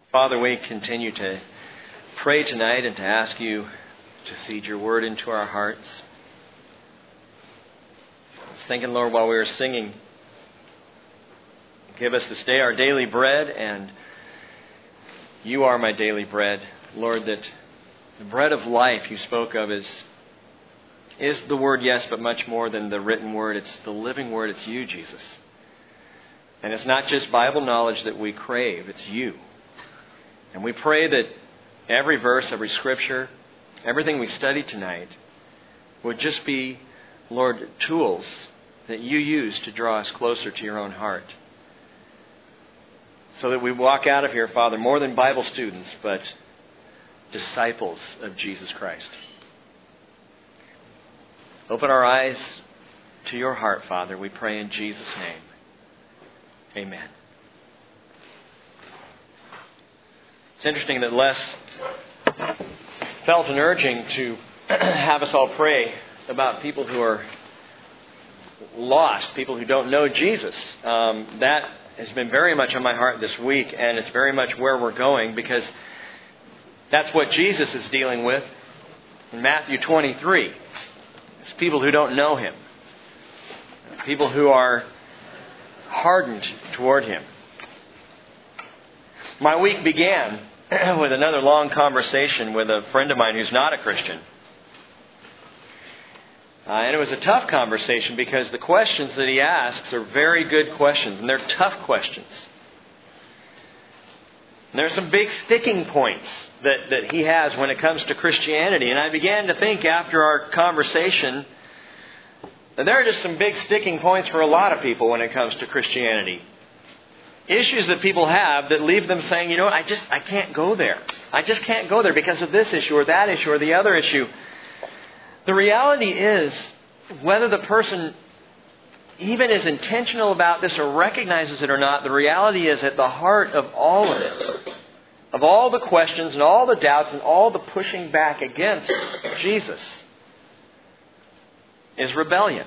Father, we continue to pray tonight and to ask you to seed your word into our hearts. I was thinking, Lord, while we were singing, give us this day our daily bread, and you are my daily bread. Lord, that the bread of life you spoke of is the word, yes, but much more than the written word. It's the living word. It's you, Jesus. And it's not just Bible knowledge that we crave. It's you. And we pray that every verse, every scripture, everything we study tonight would just be, Lord, tools that you use to draw us closer to your own heart. So that we walk out of here, Father, more than Bible students, but disciples of Jesus Christ. Open our eyes to your heart, Father. We pray in Jesus' name. Amen. It's interesting that Les felt an urging to have us all pray about people who are lost, people who don't know Jesus. That has been very much on my heart this week, and it's very much where we're going, because that's what Jesus is dealing with in Matthew 23. It's people who don't know Him. People who are hardened toward Him. My week began with another long conversation with a friend of mine who's not a Christian. And it was a tough conversation because the questions that he asks are very good questions, and they're tough questions. And there are some big sticking points that he has when it comes to Christianity. And I began to think after our conversation that there are just some big sticking points for a lot of people when it comes to Christianity. Issues that people have that leave them saying, you know what, I can't go there. I just can't go there because of this issue or that issue or the other issue. The reality is, whether the person even is intentional about this or recognizes it or not, the reality is at the heart of all of it, of all the questions and all the doubts and all the pushing back against Jesus, is rebellion.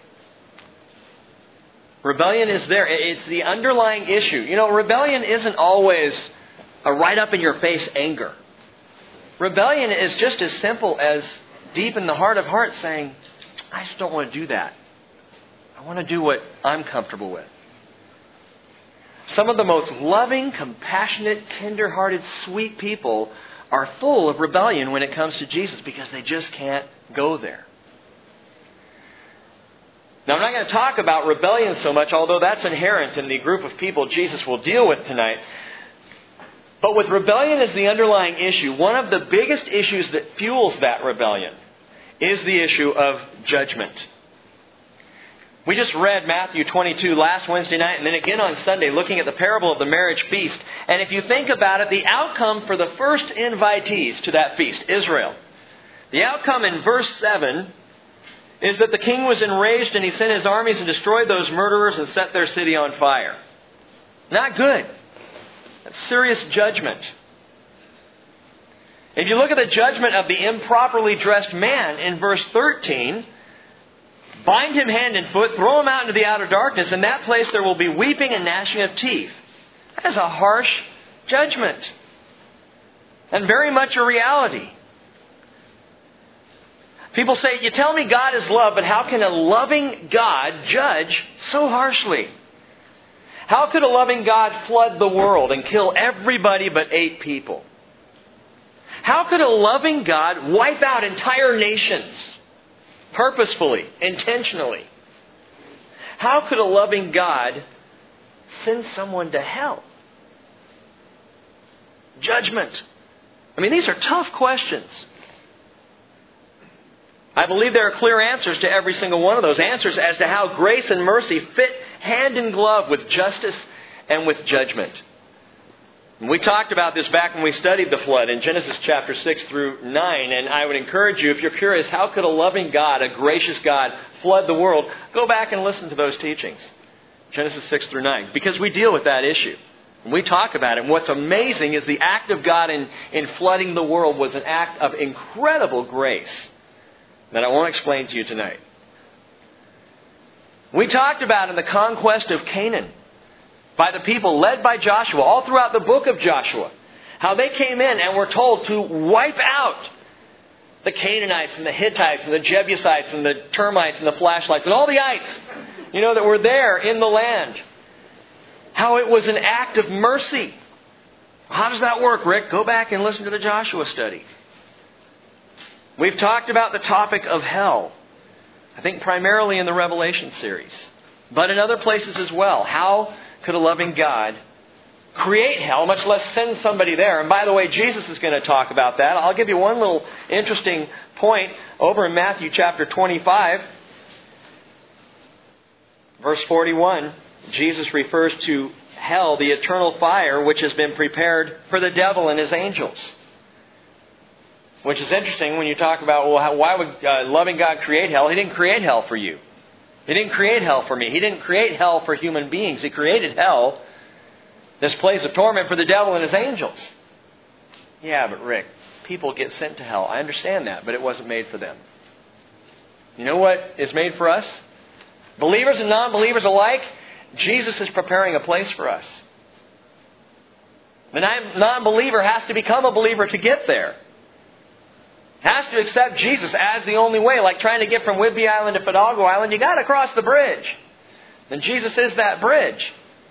Rebellion is there. It's the underlying issue. You know, rebellion isn't always a right-up-in-your-face anger. Rebellion is just as simple as deep in the heart of hearts saying, I just don't want to do that. I want to do what I'm comfortable with. Some of the most loving, compassionate, tender-hearted, sweet people are full of rebellion when it comes to Jesus because they just can't go there. Now, I'm not going to talk about rebellion so much, although that's inherent in the group of people Jesus will deal with tonight. But with rebellion as the underlying issue, one of the biggest issues that fuels that rebellion is the issue of judgment. We just read Matthew 22 last Wednesday night and then again on Sunday, looking at the parable of the marriage feast. And if you think about it, the outcome for the first invitees to that feast, Israel, the outcome in verse 7 is that the king was enraged and he sent his armies and destroyed those murderers and set their city on fire. Not good. That's serious judgment. If you look at the judgment of the improperly dressed man in verse 13, bind him hand and foot, throw him out into the outer darkness. In that place there will be weeping and gnashing of teeth. That is a harsh judgment. And very much a reality. People say, you tell me God is love, but how can a loving God judge so harshly? How could a loving God flood the world and kill everybody but 8 people? How could a loving God wipe out entire nations purposefully, intentionally? How could a loving God send someone to hell? Judgment. I mean, these are tough questions. I believe there are clear answers to every single one of those answers as to how grace and mercy fit hand in glove with justice and with judgment. And we talked about this back when we studied the flood in Genesis chapter 6 through 9. And I would encourage you, if you're curious, how could a loving God, a gracious God, flood the world? Go back and listen to those teachings. Genesis 6 through 9. Because we deal with that issue. And we talk about it. And what's amazing is the act of God in flooding the world was an act of incredible grace that I won't explain to you tonight. We talked about in the conquest of Canaan by the people led by Joshua, all throughout the book of Joshua, How they came in and were told to wipe out the Canaanites and the Hittites and the Jebusites and the termites and the flashlights and all the ites, that were there in the land. How it was an act of mercy. How does that work, Rick? Go back and listen to the Joshua study. We've talked about the topic of hell, I think primarily in the Revelation series, but in other places as well. How could a loving God create hell, much less send somebody there? And by the way, Jesus is going to talk about that. I'll give you one little interesting point over in Matthew chapter 25, verse 41. Jesus refers to hell, the eternal fire, which has been prepared for the devil and his angels. Which is interesting when you talk about, why would loving God create hell? He didn't create hell for you. He didn't create hell for me. He didn't create hell for human beings. He created hell, this place of torment, for the devil and his angels. Yeah, but Rick, people get sent to hell. I understand that, but it wasn't made for them. You know what is made for us? Believers and non-believers alike, Jesus is preparing a place for us. The non-believer has to become a believer to get there. Has to accept Jesus as the only way. Like trying to get from Whidbey Island to Fidalgo Island, you got to cross the bridge. And Jesus is that bridge.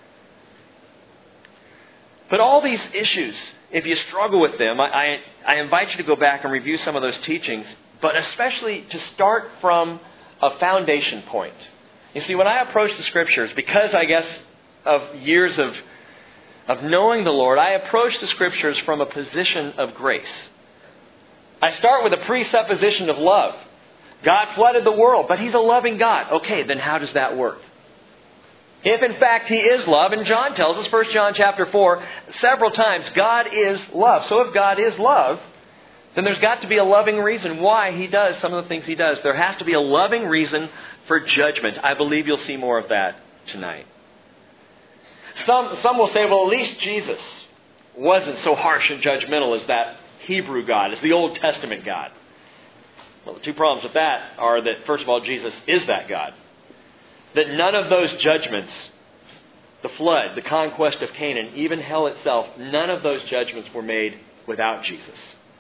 But all these issues, if you struggle with them, I invite you to go back and review some of those teachings, but especially to start from a foundation point. You see, when I approach the Scriptures, because I guess of years of knowing the Lord, I approach the Scriptures from a position of grace. I start with a presupposition of love. God flooded the world, but He's a loving God. Okay, then how does that work? If in fact He is love, and John tells us, 1 John chapter 4, several times, God is love. So if God is love, then there's got to be a loving reason why He does some of the things He does. There has to be a loving reason for judgment. I believe you'll see more of that tonight. Some will say, well, at least Jesus wasn't so harsh and judgmental as that Hebrew God, as the Old Testament God. Well, the two problems with that are that, first of all, Jesus is that God. That none of those judgments, the flood, the conquest of Canaan, even hell itself, none of those judgments were made without Jesus.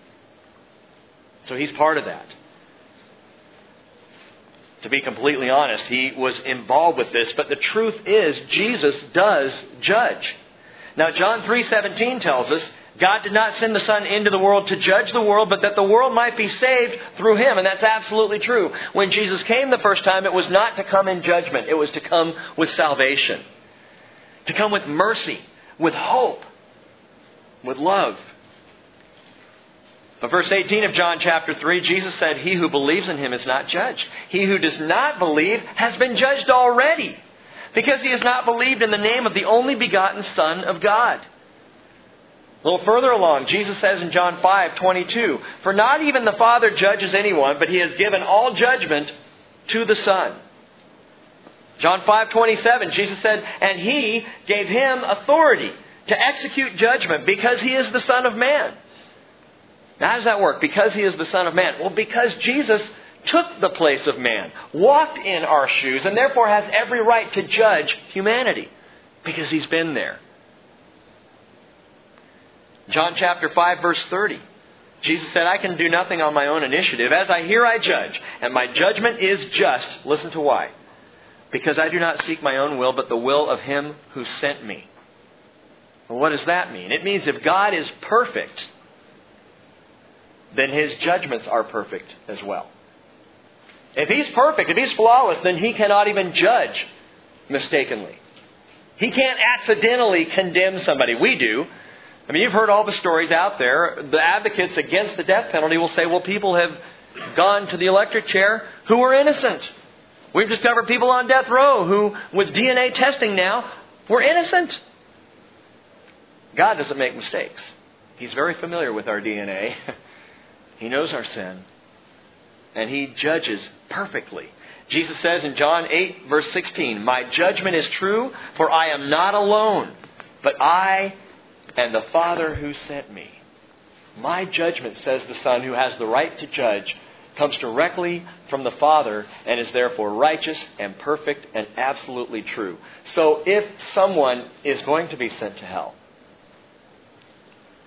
So He's part of that. To be completely honest, He was involved with this, but the truth is, Jesus does judge. Now, John 3:17 tells us, God did not send the Son into the world to judge the world, but that the world might be saved through Him. And that's absolutely true. When Jesus came the first time, it was not to come in judgment. It was to come with salvation. To come with mercy, with hope, with love. But verse 18 of John chapter 3, Jesus said, He who believes in Him is not judged. He who does not believe has been judged already, because he has not believed in the name of the only begotten Son of God. A little further along, Jesus says in John 5:22, For not even the Father judges anyone, but He has given all judgment to the Son. John 5:27, Jesus said, And He gave Him authority to execute judgment because He is the Son of Man. Now, how does that work? Because He is the Son of Man. Well, because Jesus took the place of man, walked in our shoes, and therefore has every right to judge humanity because He's been there. John chapter 5, verse 30. Jesus said, I can do nothing on my own initiative. As I hear, I judge. And my judgment is just. Listen to why. Because I do not seek my own will, but the will of Him who sent me. Well, what does that mean? It means if God is perfect, then His judgments are perfect as well. If He's perfect, if He's flawless, then He cannot even judge mistakenly. He can't accidentally condemn somebody. We do. I mean, you've heard all the stories out there. The advocates against the death penalty will say, well, people have gone to the electric chair who were innocent. We've discovered people on death row who, with DNA testing now, were innocent. God doesn't make mistakes. He's very familiar with our DNA. He knows our sin. And He judges perfectly. Jesus says in John 8, verse 16, My judgment is true, for I am not alone, but I and the Father who sent me. My judgment, says the Son, who has the right to judge, comes directly from the Father and is therefore righteous and perfect and absolutely true. So if someone is going to be sent to hell,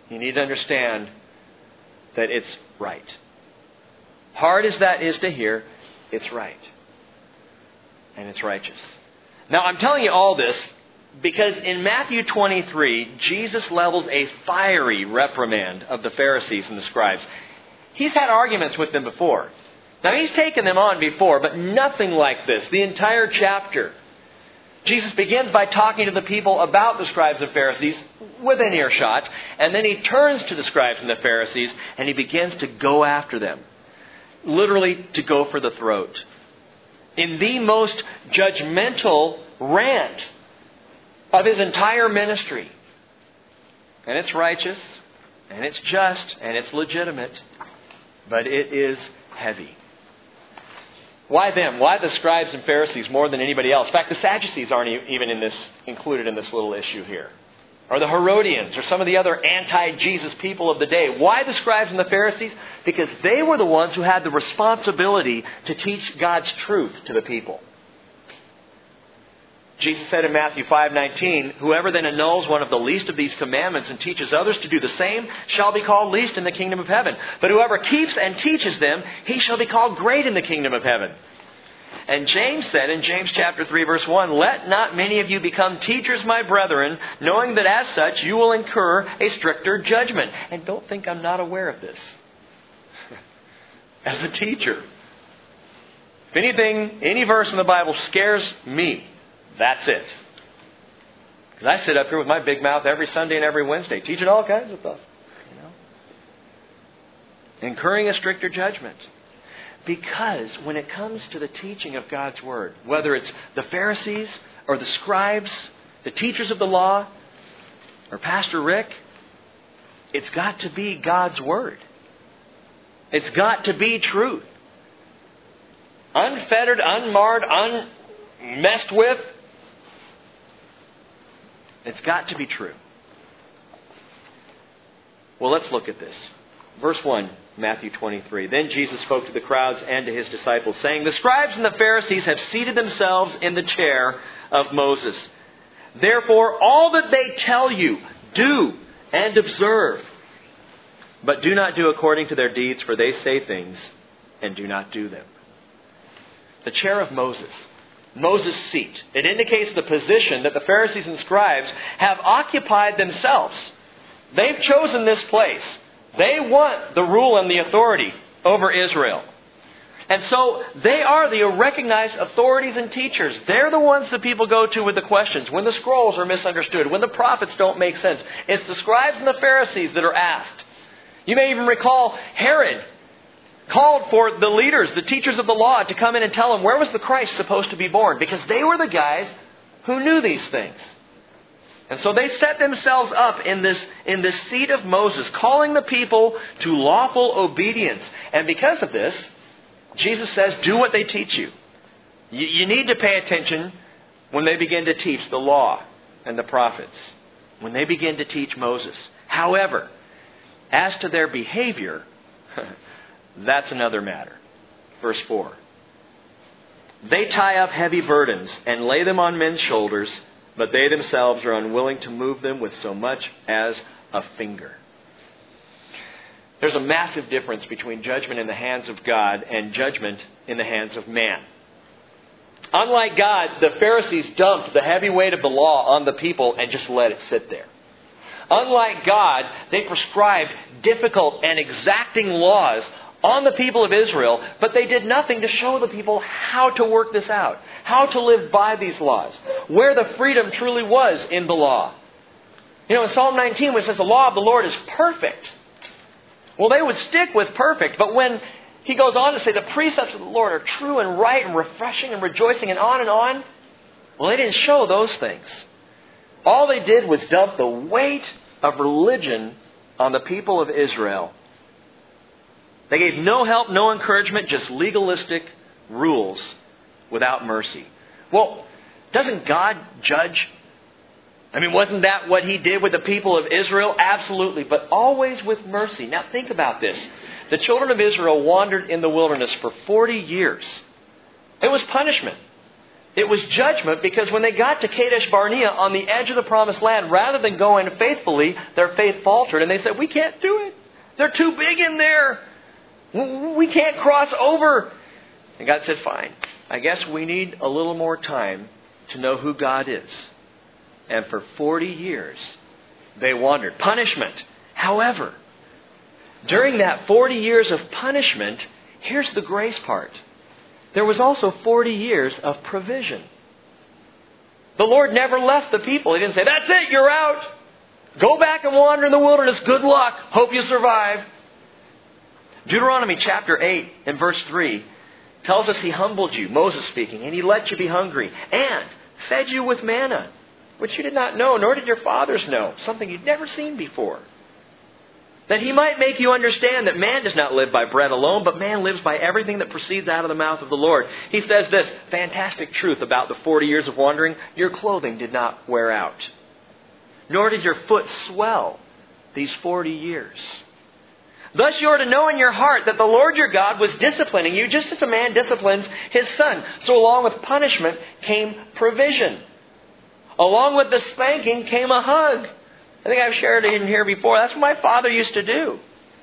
You need to understand that it's right. Hard as that is to hear, it's right. And it's righteous. Now, I'm telling you all this because in Matthew 23, Jesus levels a fiery reprimand of the Pharisees and the scribes. He's had arguments with them before. Now, he's taken them on before, but nothing like this. The entire chapter. Jesus begins by talking to the people about the scribes and Pharisees within earshot, and then he turns to the scribes and the Pharisees, and he begins to go after them. Literally, to go for the throat. In the most judgmental rant of his entire ministry. And it's righteous, and it's just, and it's legitimate, but it is heavy. Why them? Why the scribes and Pharisees more than anybody else? In fact, the Sadducees aren't even included in this little issue here. Or the Herodians, or some of the other anti-Jesus people of the day. Why the scribes and the Pharisees? Because they were the ones who had the responsibility to teach God's truth to the people. Jesus said in Matthew 5:19, "Whoever then annuls one of the least of these commandments and teaches others to do the same shall be called least in the kingdom of heaven. But whoever keeps and teaches them, he shall be called great in the kingdom of heaven." And James said in James chapter 3 verse 1, "Let not many of you become teachers, my brethren, knowing that as such you will incur a stricter judgment." And don't think I'm not aware of this. As a teacher, if anything, any verse in the Bible scares me, that's it. Because I sit up here with my big mouth every Sunday and every Wednesday, teaching all kinds of stuff. Incurring a stricter judgment. Because when it comes to the teaching of God's Word, whether it's the Pharisees or the scribes, the teachers of the law, or Pastor Rick, it's got to be God's Word. It's got to be truth. Unfettered, unmarred, unmessed with. It's got to be true. Well, let's look at this. Verse 1, Matthew 23. "Then Jesus spoke to the crowds and to his disciples, saying, 'The scribes and the Pharisees have seated themselves in the chair of Moses. Therefore, all that they tell you, do and observe. But do not do according to their deeds, for they say things and do not do them.'" The chair of Moses. Moses' seat. It indicates the position that the Pharisees and scribes have occupied themselves. They've chosen this place. They want the rule and the authority over Israel. And so they are the recognized authorities and teachers. They're the ones that people go to with the questions. When the scrolls are misunderstood, when the prophets don't make sense, it's the scribes and the Pharisees that are asked. You may even recall Herod called for the leaders, the teachers of the law, to come in and tell him where was the Christ supposed to be born. Because they were the guys who knew these things. And so they set themselves up in this seat of Moses, calling the people to lawful obedience. And because of this, Jesus says, do what they teach you. You need to pay attention when they begin to teach the law and the prophets. When they begin to teach Moses. However, as to their behavior, that's another matter. Verse 4. "They tie up heavy burdens and lay them on men's shoulders, but they themselves are unwilling to move them with so much as a finger." There's a massive difference between judgment in the hands of God and judgment in the hands of man. Unlike God, the Pharisees dumped the heavy weight of the law on the people and just let it sit there. Unlike God, they prescribed difficult and exacting laws on the people of Israel, but they did nothing to show the people how to work this out, how to live by these laws, where the freedom truly was in the law. You know, in Psalm 19, when it says the law of the Lord is perfect, well, they would stick with perfect, but when he goes on to say the precepts of the Lord are true and right and refreshing and rejoicing and on, well, they didn't show those things. All they did was dump the weight of religion on the people of Israel. They gave no help, no encouragement, just legalistic rules without mercy. Well, doesn't God judge? I mean, wasn't that what He did with the people of Israel? Absolutely, but always with mercy. Now think about this. The children of Israel wandered in the wilderness for 40 years. It was punishment. It was judgment because when they got to Kadesh Barnea on the edge of the promised land, rather than going faithfully, their faith faltered and they said, we can't do it. They're too big in there. We can't cross over. And God said, fine. I guess we need a little more time to know who God is. And for 40 years, they wandered. Punishment. However, during that 40 years of punishment, here's the grace part. There was also 40 years of provision. The Lord never left the people. He didn't say, that's it, you're out. Go back and wander in the wilderness. Good luck. Hope you survive. Deuteronomy chapter 8 and verse 3 tells us He humbled you, Moses speaking, and He let you be hungry and fed you with manna, which you did not know, nor did your fathers know, something you'd never seen before. That He might make you understand that man does not live by bread alone, but man lives by everything that proceeds out of the mouth of the Lord. He says this fantastic truth about the 40 years of wandering. Your clothing did not wear out, nor did your foot swell these 40 years. Thus you are to know in your heart that the Lord your God was disciplining you just as a man disciplines his son. So along with punishment came provision. Along with the spanking came a hug. I think I've shared it in here before. That's what my father used to do.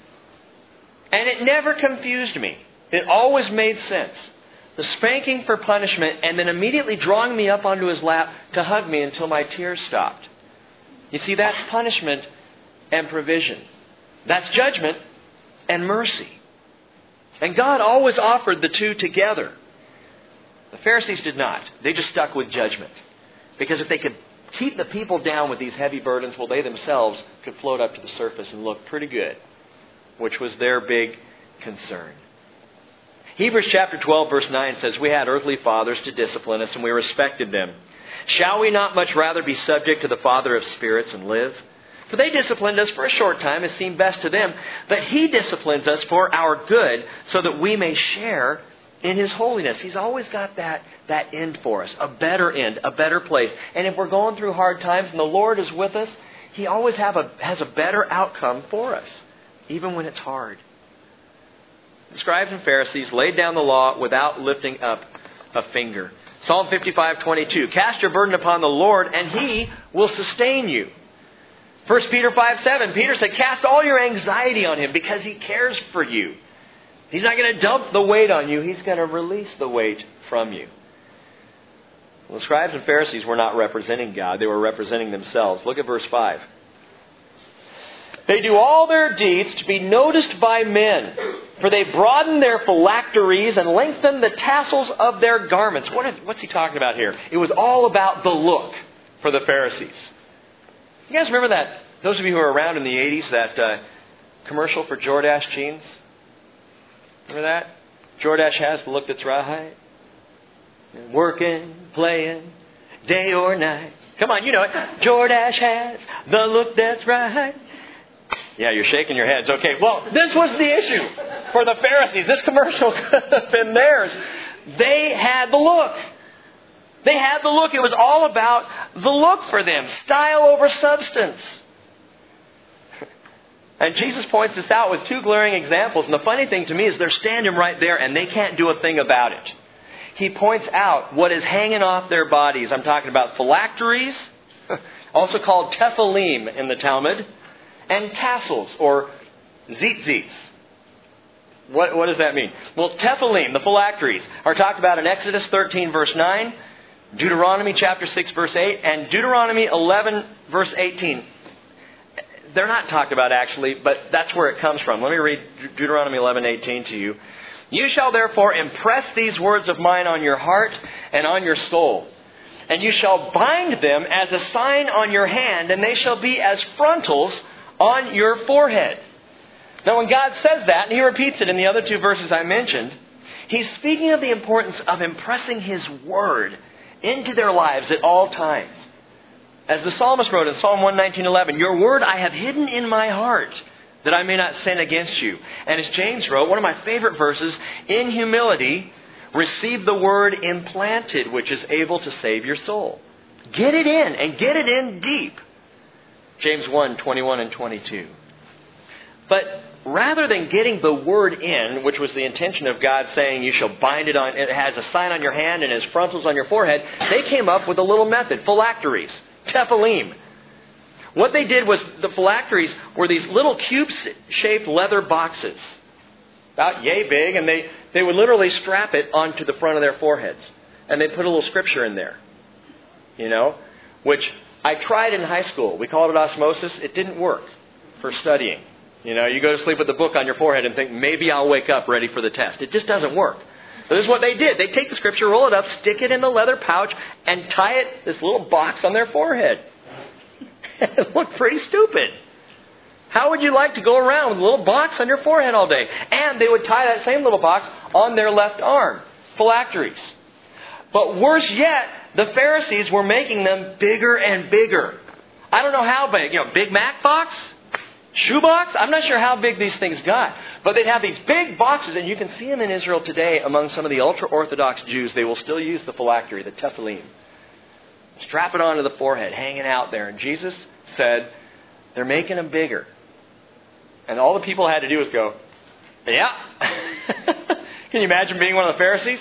And it never confused me. It always made sense. The spanking for punishment and then immediately drawing me up onto his lap to hug me until my tears stopped. You see, that's punishment and provision. That's judgment and mercy. And God always offered the two together. The Pharisees did not. They just stuck with judgment. Because if they could keep the people down with these heavy burdens, well, they themselves could float up to the surface and look pretty good, which was their big concern. Hebrews chapter 12 verse 9 says, we had earthly fathers to discipline us and we respected them. Shall we not much rather be subject to the Father of spirits and live? For they disciplined us for a short time as seemed best to them, but He disciplines us for our good so that we may share in His holiness. He's always got that end for us, a better end, a better place. And if we're going through hard times and the Lord is with us, He always has a better outcome for us, even when it's hard. The scribes and Pharisees laid down the law without lifting up a finger. Psalm 55:22, cast your burden upon the Lord and He will sustain you. 1 Peter 5:7, Peter said, cast all your anxiety on Him because He cares for you. He's not going to dump the weight on you. He's going to release the weight from you. Well, the scribes and Pharisees were not representing God. They were representing themselves. Look at verse 5. They do all their deeds to be noticed by men, for they broaden their phylacteries and lengthen the tassels of their garments. What's he talking about here? It was all about the look for the Pharisees. You guys remember that? Those of you who were around in the 80s, that commercial for Jordache jeans? Remember that? Jordache has the look that's right. Working, playing, day or night. Come on, you know it. Jordache has the look that's right. Yeah, you're shaking your heads. Okay, well, this was the issue for the Pharisees. This commercial could have been theirs. They had the look. They had the look. It was all about the look for them. Style over substance. And Jesus points this out with two glaring examples. And the funny thing to me is they're standing right there and they can't do a thing about it. He points out what is hanging off their bodies. I'm talking about phylacteries, also called tephilim in the Talmud, and tassels or tzitzits. What does that mean? Well, tephilim, the phylacteries, are talked about in Exodus 13 verse 9, Deuteronomy chapter 6 verse 8, and Deuteronomy 11 verse 18. They're not talked about actually, but that's where it comes from. Let me read Deuteronomy 11:18 to you. You shall therefore impress these words of mine on your heart and on your soul. And you shall bind them as a sign on your hand, and they shall be as frontals on your forehead. Now when God says that, and He repeats it in the other two verses I mentioned, He's speaking of the importance of impressing His Word into their lives at all times. As the psalmist wrote in Psalm 119:11, your word I have hidden in my heart, that I may not sin against you. And as James wrote, one of my favorite verses, in humility, receive the word implanted, which is able to save your soul. Get it in, and get it in deep. James 1:21 and 22. But rather than getting the word in, which was the intention of God saying you shall bind it on, it has a sign on your hand and as frontals on your forehead, they came up with a little method, phylacteries, tephilim. What they did was, the phylacteries were these little cube-shaped leather boxes, about yay big, and they would literally strap it onto the front of their foreheads. And they put a little scripture in there, which I tried in high school. We called it osmosis. It didn't work for studying. You go to sleep with the book on your forehead and think, maybe I'll wake up ready for the test. It just doesn't work. So this is what they did. They take the scripture, roll it up, stick it in the leather pouch, and tie it, this little box on their forehead. It looked pretty stupid. How would you like to go around with a little box on your forehead all day? And they would tie that same little box on their left arm. Phylacteries. But worse yet, the Pharisees were making them bigger and bigger. I don't know how big. Big Mac box? Shoebox? I'm not sure how big these things got. But they'd have these big boxes, and you can see them in Israel today among some of the ultra-Orthodox Jews. They will still use the phylactery, the tephilim. Strap it onto the forehead, hanging out there. And Jesus said, they're making them bigger. And all the people had to do was go, yeah. Can you imagine being one of the Pharisees?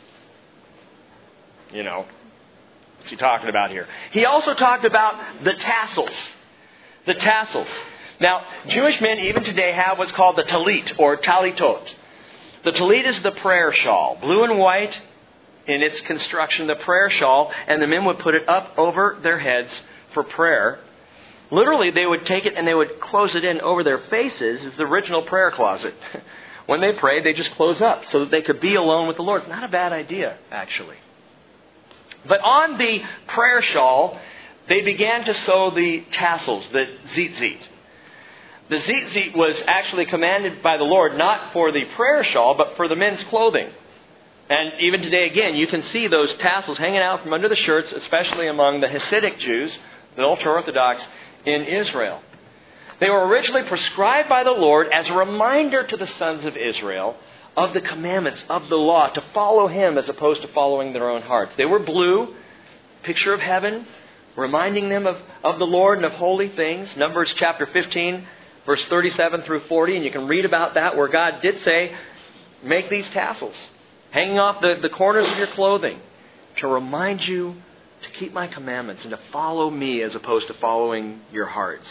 What's he talking about here? He also talked about the tassels. The tassels. Now, Jewish men even today have what's called the talit or talitot. The talit is the prayer shawl, blue and white in its construction, the prayer shawl, and the men would put it up over their heads for prayer. Literally, they would take it and they would close it in over their faces. It's the original prayer closet. When they prayed, they just close up so that they could be alone with the Lord. It's not a bad idea, actually. But on the prayer shawl, they began to sew the tassels, the tzitzit. The tzitzit was actually commanded by the Lord not for the prayer shawl, but for the men's clothing. And even today, again, you can see those tassels hanging out from under the shirts, especially among the Hasidic Jews, the ultra-Orthodox in Israel. They were originally prescribed by the Lord as a reminder to the sons of Israel of the commandments of the law, to follow Him as opposed to following their own hearts. They were blue, picture of heaven, reminding them of the Lord and of holy things. Numbers chapter 15, verse 37 through 40, and you can read about that where God did say, make these tassels, hanging off the corners of your clothing, to remind you to keep my commandments and to follow me as opposed to following your hearts.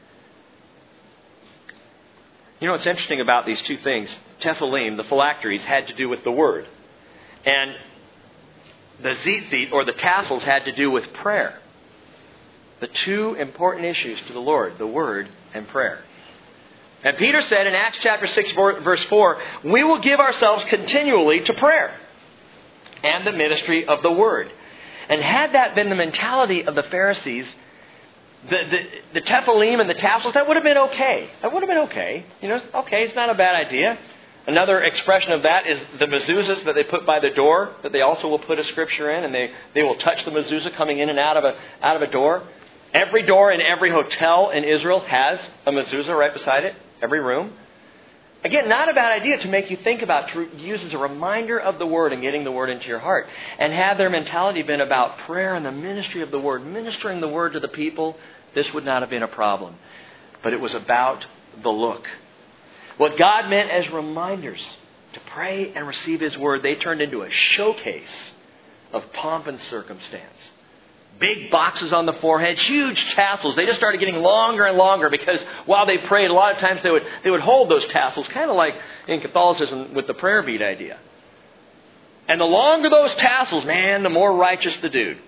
What's interesting about these two things, tephilim, the phylacteries, had to do with the Word. And the tzitzit, or the tassels, had to do with prayer. The two important issues to the Lord, the Word and prayer. And Peter said in Acts chapter 6, verse 4, we will give ourselves continually to prayer and the ministry of the Word. And had that been the mentality of the Pharisees, the tephilim and the tassels, that would have been okay. That would have been okay. Okay, it's not a bad idea. Another expression of that is the mezuzahs that they put by the door, that they also will put a scripture in, and they will touch the mezuzah coming in and out of a door. Every door in every hotel in Israel has a mezuzah right beside it. Every room. Again, not a bad idea to make you think about, to use as a reminder of the Word and getting the Word into your heart. And had their mentality been about prayer and the ministry of the Word, ministering the Word to the people, this would not have been a problem. But it was about the look. What God meant as reminders to pray and receive His Word, they turned into a showcase of pomp and circumstance. Big boxes on the forehead, huge tassels. They just started getting longer and longer because while they prayed, a lot of times they would hold those tassels, kind of like in Catholicism with the prayer bead idea. And the longer those tassels, man, the more righteous the dude.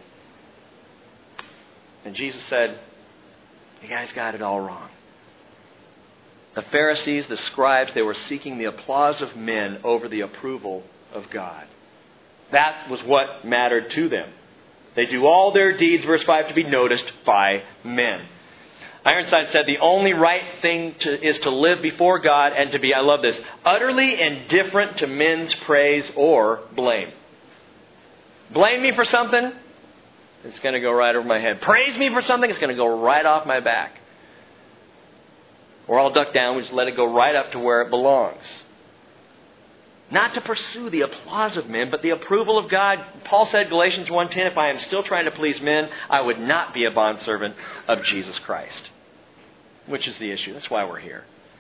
And Jesus said, you guys got it all wrong. The Pharisees, the scribes, they were seeking the applause of men over the approval of God. That was what mattered to them. They do all their deeds, verse 5, to be noticed by men. Ironside said the only right thing is to live before God and to be, I love this, utterly indifferent to men's praise or blame. Blame me for something, it's going to go right over my head. Praise me for something, it's going to go right off my back. Or I'll duck down, we just let it go right up to where it belongs. Not to pursue the applause of men, but the approval of God. Paul said, Galatians 1:10, if I am still trying to please men, I would not be a bondservant of Jesus Christ. Which is the issue. That's why we're here.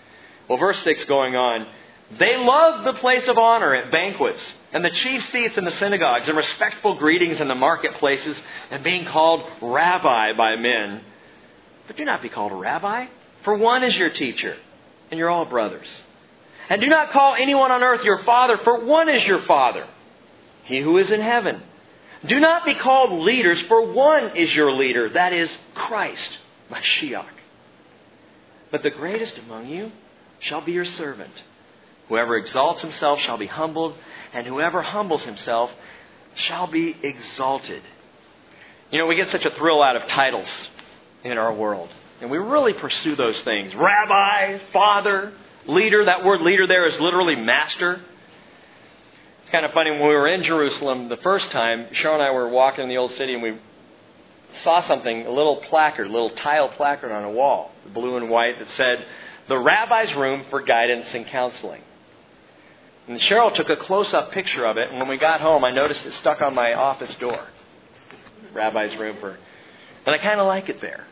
Well, verse 6 going on, they loved the place of honor at banquets, and the chief seats in the synagogues, and respectful greetings in the marketplaces, and being called rabbi by men. But do not be called a rabbi, for one is your teacher, and you're all brothers. And do not call anyone on earth your father, for one is your Father, He who is in heaven. Do not be called leaders, for one is your leader, that is Christ, Mashiach. But the greatest among you shall be your servant. Whoever exalts himself shall be humbled, and whoever humbles himself shall be exalted. You know, we get such a thrill out of titles in our world. And we really pursue those things. Rabbi, father, leader. That word leader there is literally master. It's kind of funny, when we were in Jerusalem the first time, Cheryl and I were walking in the old city and we saw something, a little placard, a little tile placard on a wall, blue and white, that said, "The Rabbi's Room for Guidance and Counseling." And Cheryl took a close-up picture of it, and when we got home, I noticed it stuck on my office door. Rabbi's Room for... And I kind of like it there.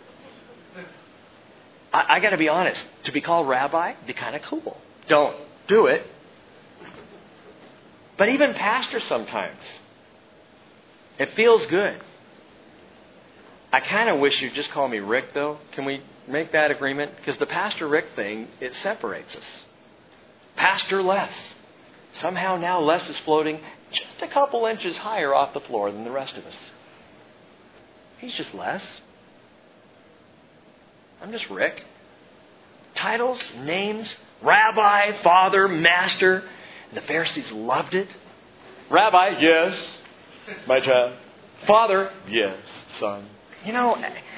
I got to be honest, to be called rabbi would be kind of cool. Don't do it. But even pastor sometimes. It feels good. I kind of wish you'd just call me Rick, though. Can we make that agreement? Because the Pastor Rick thing, it separates us. Pastor Les. Somehow now Les is floating just a couple inches higher off the floor than the rest of us. He's just Les. I'm just Rick. Titles, names, rabbi, father, master. And the Pharisees loved it. Rabbi, yes, my child. Father, yes, son. You know,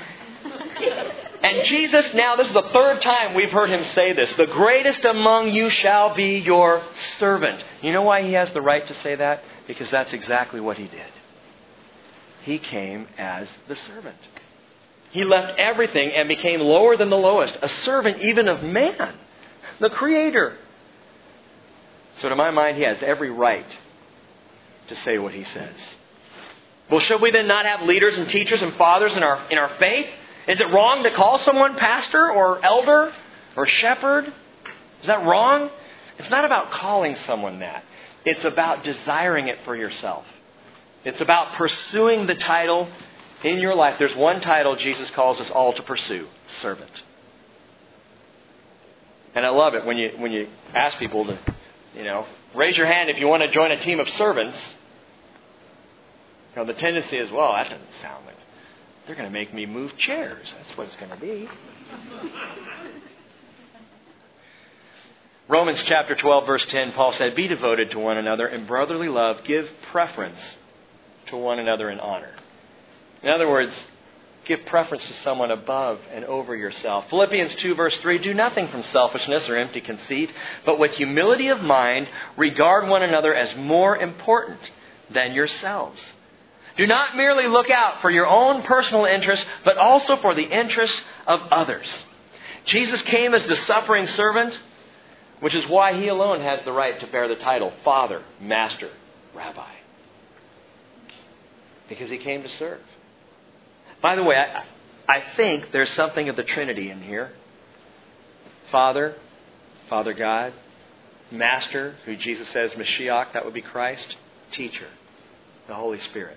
and Jesus, now this is the third time we've heard Him say this. The greatest among you shall be your servant. You know why He has the right to say that? Because that's exactly what He did. He came as the servant. He left everything and became lower than the lowest. A servant even of man, the Creator. So to my mind, He has every right to say what He says. Well, should we then not have leaders and teachers and fathers in our faith? Is it wrong to call someone pastor or elder or shepherd? Is that wrong? It's not about calling someone that. It's about desiring it for yourself. It's about pursuing the title in your life. There's one title Jesus calls us all to pursue: servant. And I love it when you ask people to, raise your hand if you want to join a team of servants. The tendency is, well, that doesn't sound like they're going to make me move chairs. That's what it's going to be. Romans chapter 12, verse 10, Paul said, "Be devoted to one another in brotherly love. Give preference to one another in honor." In other words, give preference to someone above and over yourself. Philippians 2, verse 3, "Do nothing from selfishness or empty conceit, but with humility of mind, regard one another as more important than yourselves. Do not merely look out for your own personal interests, but also for the interests of others." Jesus came as the suffering servant, which is why He alone has the right to bear the title Father, Master, Rabbi. Because He came to serve. By the way, I think there's something of the Trinity in here. Father, Father God. Master, who Jesus says Mashiach, that would be Christ. Teacher, the Holy Spirit.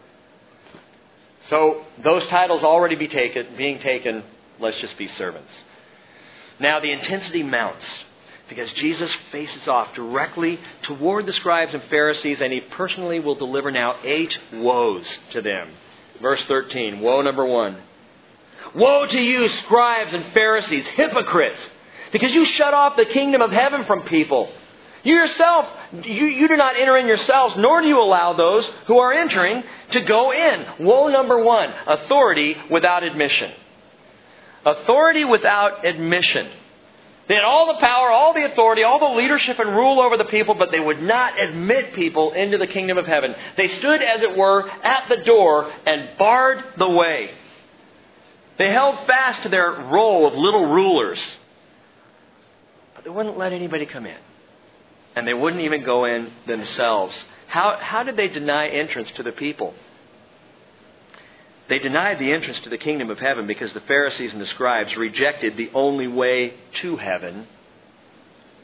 So those titles already being taken, let's just be servants. Now the intensity mounts because Jesus faces off directly toward the scribes and Pharisees, and He personally will deliver now 8 woes to them. Verse 13, woe number 1. "Woe to you, scribes and Pharisees, hypocrites, because you shut off the kingdom of heaven from people. You yourself, you do not enter in yourselves, nor do you allow those who are entering to go in." Woe number 1, authority without admission. Authority without admission. They had all the power, all the authority, all the leadership and rule over the people, but they would not admit people into the kingdom of heaven. They stood, as it were, at the door and barred the way. They held fast to their role of little rulers, but they wouldn't let anybody come in. And they wouldn't even go in themselves. How did they deny entrance to the people? They denied the entrance to the kingdom of heaven because the Pharisees and the scribes rejected the only way to heaven,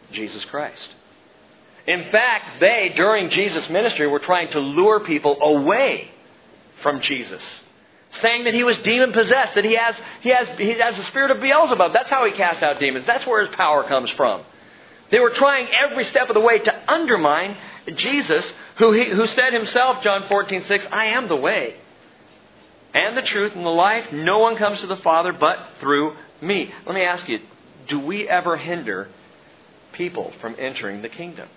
Jesus Christ. In fact, they, during Jesus' ministry, were trying to lure people away from Jesus, saying that he was demon-possessed, that he has the spirit of Beelzebub. That's how he casts out demons. That's where his power comes from. They were trying every step of the way to undermine Jesus, who said himself, John 14:6, I am the way and the truth and the life. No one comes to the Father but through me. Let me ask you, do we ever hinder people from entering the kingdom?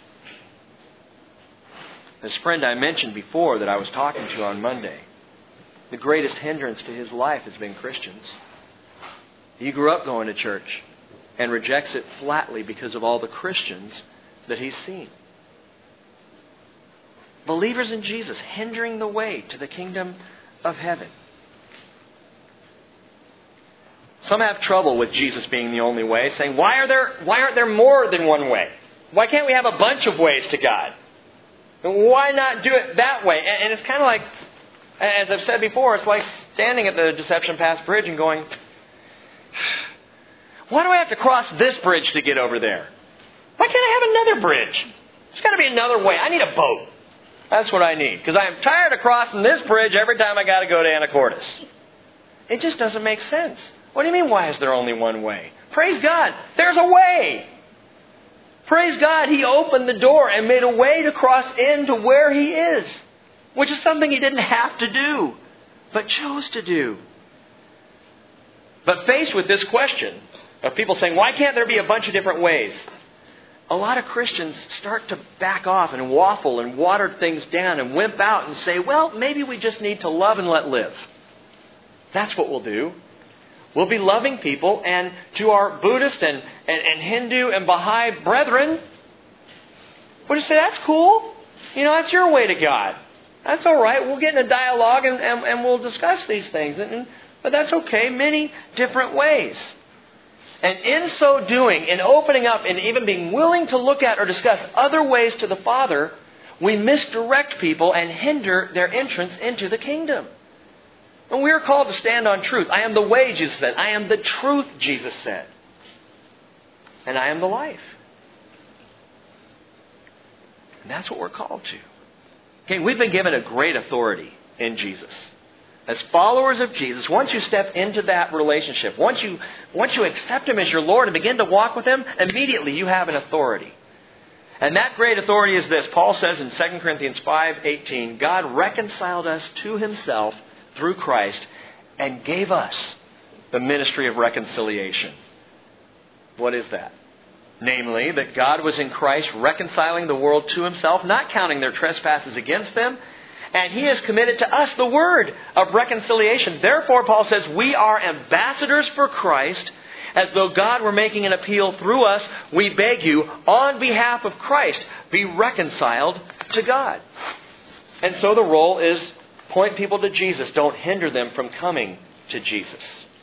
This friend I mentioned before that I was talking to on Monday, the greatest hindrance to his life has been Christians. He grew up going to church and rejects it flatly because of all the Christians that he's seen. Believers in Jesus hindering the way to the kingdom of heaven. Some have trouble with Jesus being the only way, saying, why aren't there more than one way? Why can't we have a bunch of ways to God? Why not do it that way? And it's kind of like, as I've said before, it's like standing at the Deception Pass Bridge and going, why do I have to cross this bridge to get over there? Why can't I have another bridge? There's got to be another way. I need a boat. That's what I need. Because I'm tired of crossing this bridge every time I got to go to Anacortes. It just doesn't make sense. What do you mean, why is there only one way? Praise God, there's a way. Praise God, He opened the door and made a way to cross into where He is. Which is something He didn't have to do, but chose to do. But faced with this question of people saying, why can't there be a bunch of different ways? A lot of Christians start to back off and waffle and water things down and wimp out and say, well, maybe we just need to love and let live. That's what we'll do. We'll be loving people, and to our Buddhist and Hindu and Baha'i brethren, we'll just say, that's cool. That's your way to God. That's all right. We'll get in a dialogue and we'll discuss these things. But that's okay. Many different ways. And in so doing, in opening up and even being willing to look at or discuss other ways to the Father, we misdirect people and hinder their entrance into the kingdom. And we are called to stand on truth. I am the way, Jesus said. I am the truth, Jesus said. And I am the life. And that's what we're called to. Okay, we've been given a great authority in Jesus. As followers of Jesus, once you step into that relationship, once you accept Him as your Lord and begin to walk with Him, immediately you have an authority. And that great authority is this. Paul says in 2 Corinthians 5:18, God reconciled us to Himself through Christ and gave us the ministry of reconciliation. What is that? Namely, that God was in Christ reconciling the world to Himself, not counting their trespasses against them. And He has committed to us the word of reconciliation. Therefore, Paul says, we are ambassadors for Christ. As though God were making an appeal through us, we beg you, on behalf of Christ, be reconciled to God. And so the role is point people to Jesus. Don't hinder them from coming to Jesus.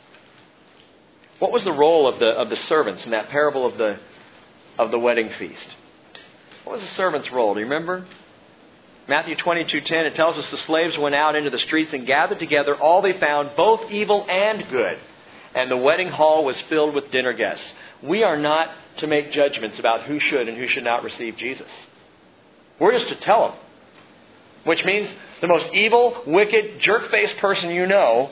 What was the role of the servants in that parable of the wedding feast? What was the servant's role? Do you remember? Matthew 22:10, it tells us the slaves went out into the streets and gathered together all they found, both evil and good. And the wedding hall was filled with dinner guests. We are not to make judgments about who should and who should not receive Jesus. We're just to tell them. Which means the most evil, wicked, jerk-faced person you know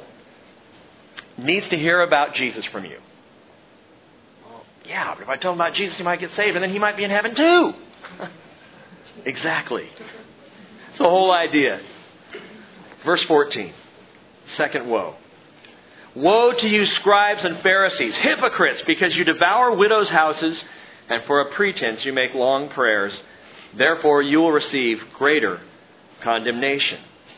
needs to hear about Jesus from you. Well, yeah, but if I tell him about Jesus, he might get saved, and then he might be in heaven too. Exactly. It's the whole idea. Verse 14. Second woe. Woe to you, scribes and Pharisees, hypocrites, because you devour widows' houses, and for a pretense you make long prayers. Therefore you will receive greater condemnation.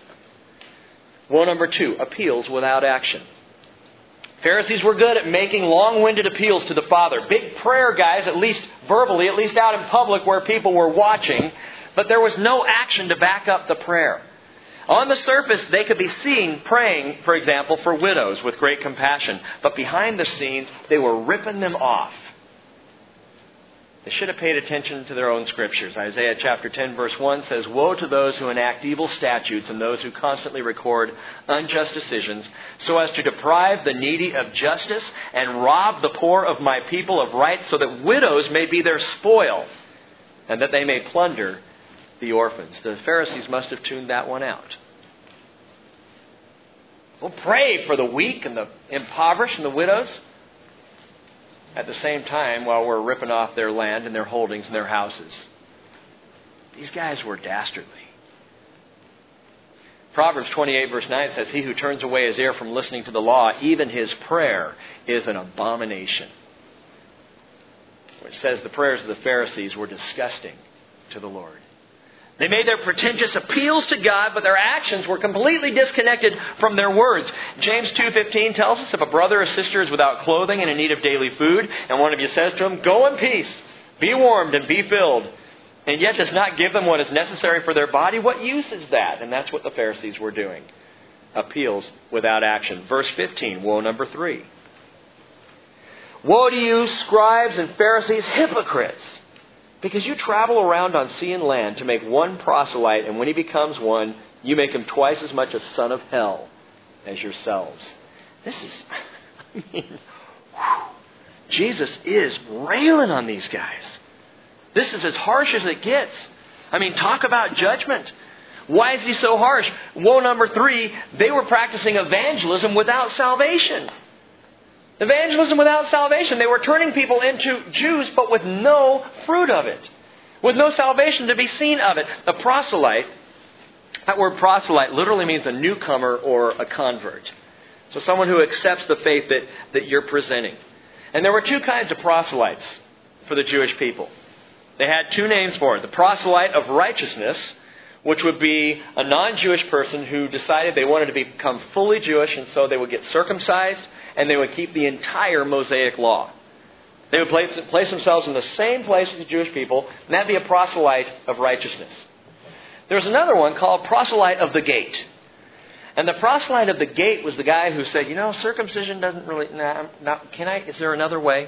Woe number 2, appeals without action. Pharisees were good at making long-winded appeals to the Father. Big prayer guys, at least verbally, at least out in public where people were watching. But there was no action to back up the prayer. On the surface, they could be seen praying, for example, for widows with great compassion. But behind the scenes, they were ripping them off. They should have paid attention to their own scriptures. Isaiah chapter 10 verse 1 says, "Woe to those who enact evil statutes and those who constantly record unjust decisions, so as to deprive the needy of justice and rob the poor of my people of rights, so that widows may be their spoil and that they may plunder the orphans." The Pharisees must have tuned that one out. We'll pray for the weak and the impoverished and the widows. At the same time, while we're ripping off their land and their holdings and their houses. These guys were dastardly. Proverbs 28 verse 9 says, "He who turns away his ear from listening to the law, even his prayer is an abomination." Which says the prayers of the Pharisees were disgusting to the Lord. They made their pretentious appeals to God, but their actions were completely disconnected from their words. James 2:15 tells us, if a brother or sister is without clothing and in need of daily food, and one of you says to him, "Go in peace, be warmed and be filled," and yet does not give them what is necessary for their body, what use is that? And that's what the Pharisees were doing. Appeals without action. Verse 15, woe number 3. "Woe to you, scribes and Pharisees, hypocrites! Because you travel around on sea and land to make one proselyte, and when he becomes one, you make him twice as much a son of hell as yourselves." This is, Jesus is railing on these guys. This is as harsh as it gets. Talk about judgment. Why is he so harsh? Woe number 3, they were practicing evangelism without salvation. Evangelism without salvation. They were turning people into Jews, but with no fruit of it. With no salvation to be seen of it. A proselyte, that word proselyte literally means a newcomer or a convert. So someone who accepts the faith that you're presenting. And there were 2 kinds of proselytes for the Jewish people. They had 2 names for it. The proselyte of righteousness, which would be a non-Jewish person who decided they wanted to become fully Jewish, and so they would get circumcised, and they would keep the entire Mosaic law. They would place themselves in the same place as the Jewish people, and that would be a proselyte of righteousness. There's another one called proselyte of the gate. And the proselyte of the gate was the guy who said, circumcision doesn't really, is there another way?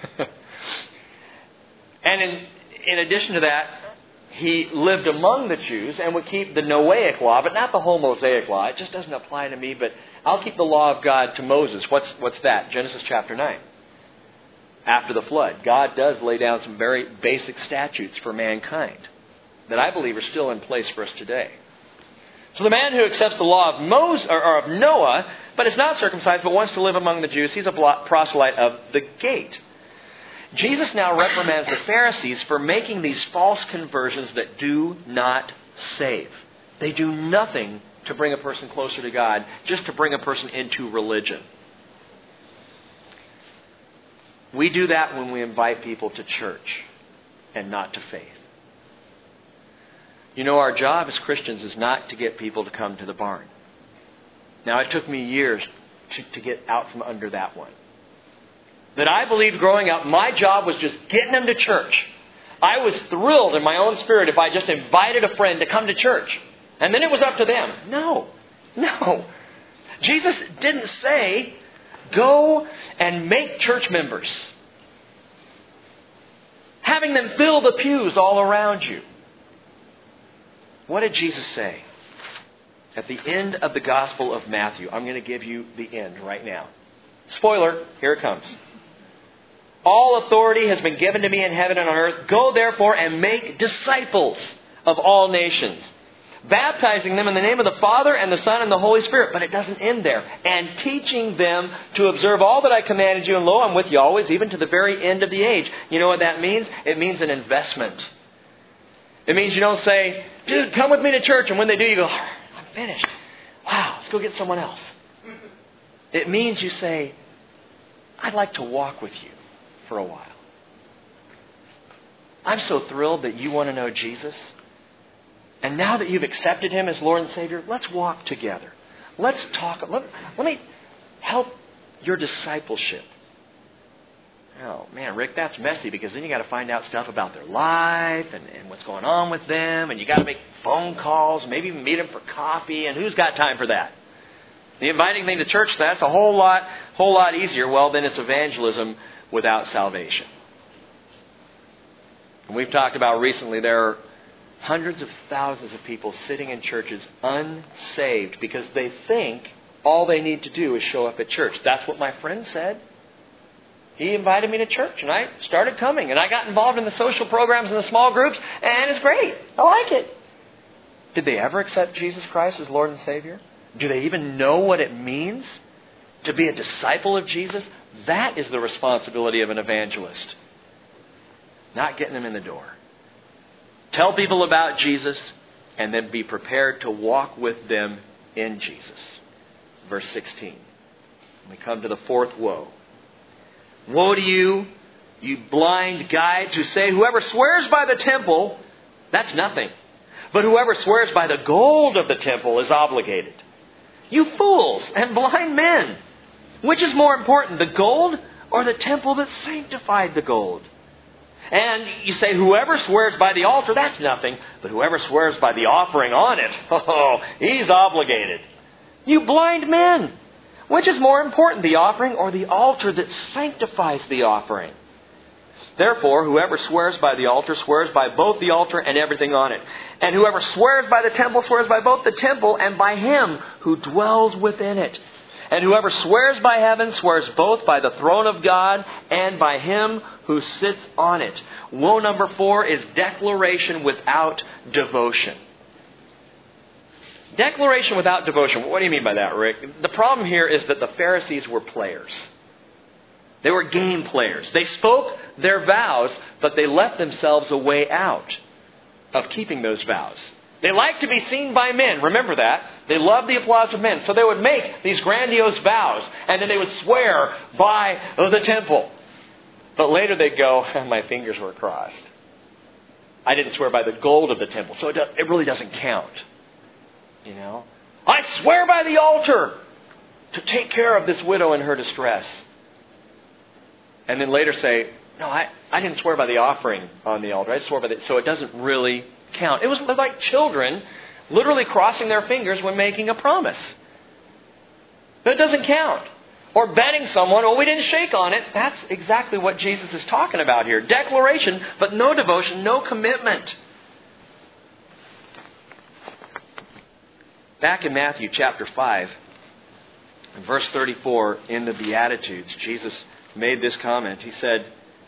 And in addition to that, he lived among the Jews and would keep the Noahic law, but not the whole Mosaic law. It just doesn't apply to me, but I'll keep the law of God to Moses. What's that? Genesis chapter 9. After the flood, God does lay down some very basic statutes for mankind that I believe are still in place for us today. So the man who accepts the law of of Noah, but is not circumcised, but wants to live among the Jews, he's a proselyte of the gate. Jesus now reprimands the Pharisees for making these false conversions that do not save. They do nothing to bring a person closer to God, just to bring a person into religion. We do that when we invite people to church and not to faith. Our job as Christians is not to get people to come to the barn. Now, it took me years to get out from under that one. That I believed growing up, my job was just getting them to church. I was thrilled in my own spirit if I just invited a friend to come to church. And then it was up to them. No. Jesus didn't say, go and make church members. Having them fill the pews all around you. What did Jesus say? At the end of the Gospel of Matthew, I'm going to give you the end right now. Spoiler, here it comes. All authority has been given to me in heaven and on earth. Go therefore and make disciples of all nations, baptizing them in the name of the Father and the Son and the Holy Spirit. But it doesn't end there. And teaching them to observe all that I commanded you. And lo, I'm with you always, even to the very end of the age. You know what that means? It means an investment. It means you don't say, dude, come with me to church. And when they do, you go, I'm finished. Wow, let's go get someone else. It means you say, I'd like to walk with you for a while. I'm so thrilled that you want to know Jesus. And now that you've accepted Him as Lord and Savior, let's walk together. Let's talk. Let me help your discipleship. Oh, man, Rick, that's messy because then you got to find out stuff about their life and what's going on with them. And you got to make phone calls, maybe even meet them for coffee. And who's got time for that? The inviting thing to church, that's a whole lot easier. Well, then it's evangelism without salvation. And we've talked about recently there are hundreds of thousands of people sitting in churches unsaved because they think all they need to do is show up at church. That's what my friend said. He invited me to church and I started coming. And I got involved in the social programs and the small groups. And it's great. I like it. Did they ever accept Jesus Christ as Lord and Savior? Do they even know what it means to be a disciple of Jesus? That is the responsibility of an evangelist. Not getting them in the door. Tell people about Jesus and then be prepared to walk with them in Jesus. Verse 16. We come to the fourth woe. Woe to you, you blind guides who say, whoever swears by the temple, that's nothing. But whoever swears by the gold of the temple is obligated. You fools and blind men! Which is more important, the gold or the temple that sanctified the gold? And you say, whoever swears by the altar, that's nothing. But whoever swears by the offering on it, he's obligated. You blind men! Which is more important, the offering or the altar that sanctifies the offering? Therefore, whoever swears by the altar swears by both the altar and everything on it. And whoever swears by the temple swears by both the temple and by Him who dwells within it. And whoever swears by heaven swears both by the throne of God and by Him who sits on it. Woe number 4 is declaration without devotion. Declaration without devotion. What do you mean by that, Rick? The problem here is that the Pharisees were players. They were game players. They spoke their vows, but they left themselves a way out of keeping those vows. They liked to be seen by men. Remember that. They loved the applause of men. So they would make these grandiose vows, and then they would swear by the temple. But later they'd go, my fingers were crossed. I didn't swear by the gold of the temple, so it really doesn't count. You know? I swear by the altar to take care of this widow in her distress. And then later say, no, I didn't swear by the offering on the altar. I swore by so it doesn't really count. It was like children literally crossing their fingers when making a promise. But it doesn't count. Or betting someone, we didn't shake on it. That's exactly what Jesus is talking about here. Declaration, but no devotion, no commitment. Back in Matthew chapter 5, in verse 34, in the Beatitudes, Jesus made this comment. He said,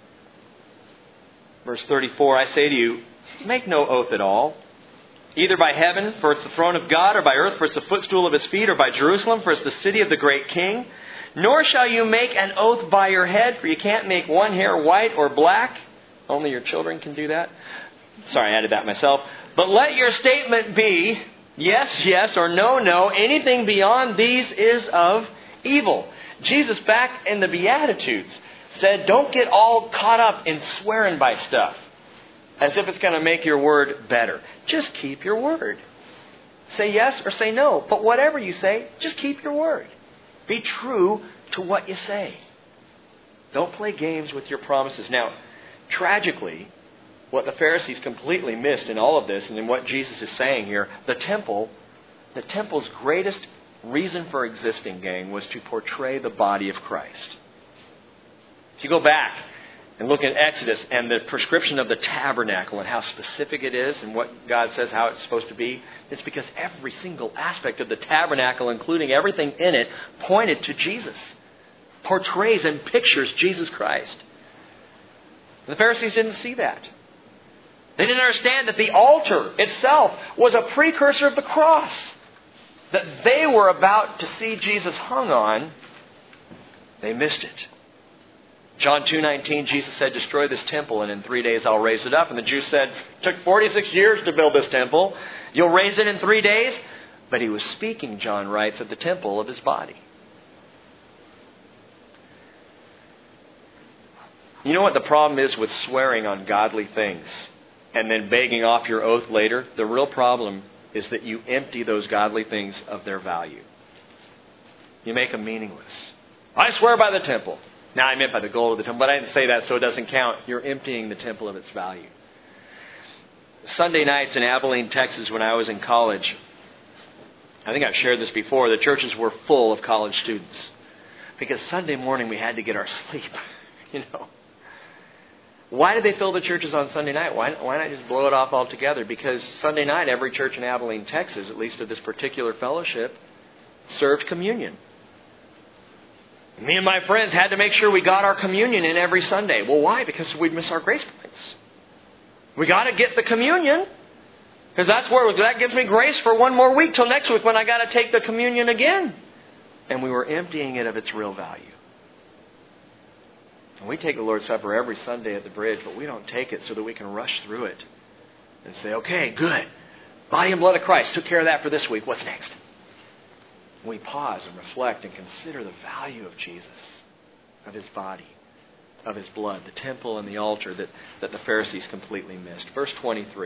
verse 34, I say to you, make no oath at all, either by heaven, for it's the throne of God, or by earth, for it's the footstool of His feet, or by Jerusalem, for it's the city of the great King. Nor shall you make an oath by your head, for you can't make one hair white or black. Only your children can do that. Sorry, I added that myself. But let your statement be yes, yes, or no, no. Anything beyond these is of evil. Jesus, back in the Beatitudes, said, don't get all caught up in swearing by stuff as if it's going to make your word better. Just keep your word. Say yes or say no. But whatever you say, just keep your word. Be true to what you say. Don't play games with your promises. Now, tragically, what the Pharisees completely missed in all of this and in what Jesus is saying here, the temple's greatest reason for existing, gang, was to portray the body of Christ. If you go back and look at Exodus and the prescription of the tabernacle and how specific it is and what God says how it's supposed to be, it's because every single aspect of the tabernacle, including everything in it, pointed to Jesus. Portrays and pictures Jesus Christ. And the Pharisees didn't see that. They didn't understand that the altar itself was a precursor of the cross that they were about to see Jesus hung on. They missed it. John 2:19, Jesus said, destroy this temple and in 3 days I'll raise it up. And the Jews said, it took 46 years to build this temple. You'll raise it in 3 days? But He was speaking, John writes, of the temple of His body. You know what the problem is with swearing on godly things and then begging off your oath later? The real problem is that you empty those godly things of their value. You make them meaningless. I swear by the temple. Now, I meant by the gold of the temple, but I didn't say that, so it doesn't count. You're emptying the temple of its value. Sunday nights in Abilene, Texas, when I was in college, I think I've shared this before, the churches were full of college students. Because Sunday morning we had to get our sleep, Why did they fill the churches on Sunday night? Why not just blow it off altogether? Because Sunday night, every church in Abilene, Texas, at least of this particular fellowship, served communion. Me and my friends had to make sure we got our communion in every Sunday. Well, why? Because we'd miss our grace points. We got to get the communion, because that gives me grace for one more week till next week when I got to take the communion again. And we were emptying it of its real value. And we take the Lord's Supper every Sunday at the bridge, but we don't take it so that we can rush through it and say, okay, good. Body and blood of Christ took care of that for this week. What's next? We pause and reflect and consider the value of Jesus, of His body, of His blood, the temple and the altar that the Pharisees completely missed. Verse 23.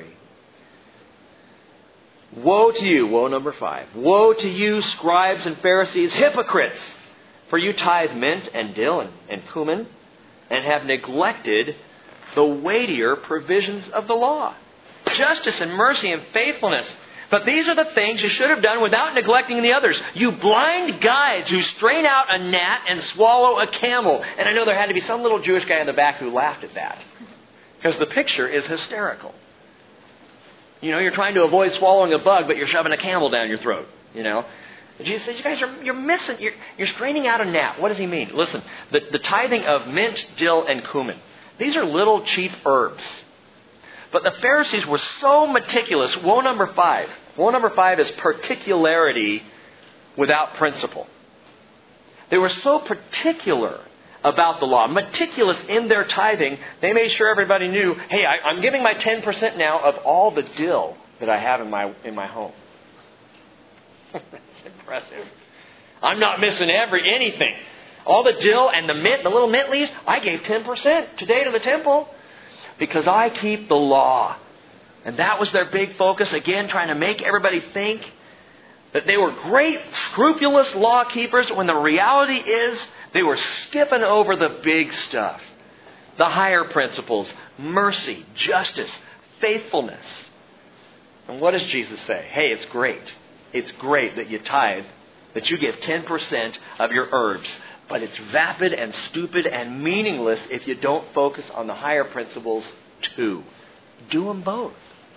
Woe to you, woe number 5. Woe to you, scribes and Pharisees, hypocrites! For you tithe mint and dill and cumin, and have neglected the weightier provisions of the law, justice and mercy and faithfulness. But these are the things you should have done without neglecting the others. You blind guides who strain out a gnat and swallow a camel. And I know there had to be some little Jewish guy in the back who laughed at that, because the picture is hysterical. You know, you're trying to avoid swallowing a bug, but you're shoving a camel down your throat. You know, and Jesus says, you guys you're missing. You're straining out a gnat. What does He mean? Listen, the tithing of mint, dill, and cumin. These are little cheap herbs. But the Pharisees were so meticulous. Woe number 5. Woe number 5 is particularity without principle. They were so particular about the law, meticulous in their tithing, they made sure everybody knew, hey, I'm giving my 10% now of all the dill that I have in my home. That's impressive. I'm not missing anything. All the dill and the mint, the little mint leaves, I gave 10% today to the temple because I keep the law. And that was their big focus, again, trying to make everybody think that they were great, scrupulous law keepers, when the reality is they were skipping over the big stuff. The higher principles, mercy, justice, faithfulness. And what does Jesus say? Hey, it's great. It's great that you tithe, that you give 10% of your herbs. But it's vapid and stupid and meaningless if you don't focus on the higher principles too. Do them both.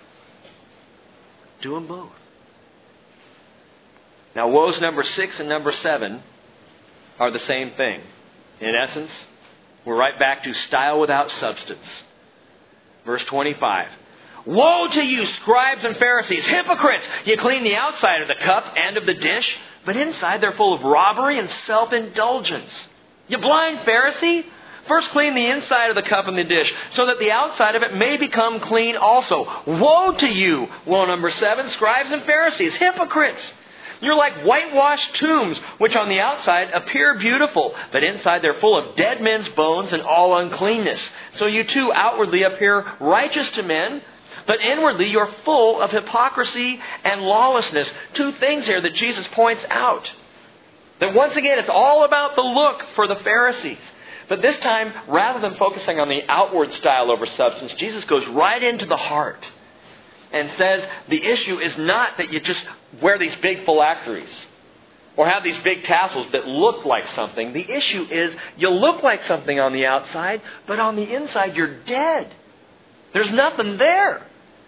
Do them both. Now, woes number 6 and number 7 are the same thing. In essence, we're right back to style without substance. Verse 25. Woe to you, scribes and Pharisees, hypocrites! You clean the outside of the cup and of the dish, but inside they're full of robbery and self-indulgence. You blind Pharisee! First clean the inside of the cup and the dish, so that the outside of it may become clean also. Woe to you, woe number 7, scribes and Pharisees, hypocrites! You're like whitewashed tombs, which on the outside appear beautiful, but inside they're full of dead men's bones and all uncleanness. So you too outwardly appear righteous to men, but inwardly you're full of hypocrisy and lawlessness. 2 things here that Jesus points out. That once again, it's all about the look for the Pharisees. But this time, rather than focusing on the outward style over substance, Jesus goes right into the heart and says the issue is not that you just wear these big phylacteries or have these big tassels that look like something. The issue is you look like something on the outside, but on the inside you're dead. There's nothing there.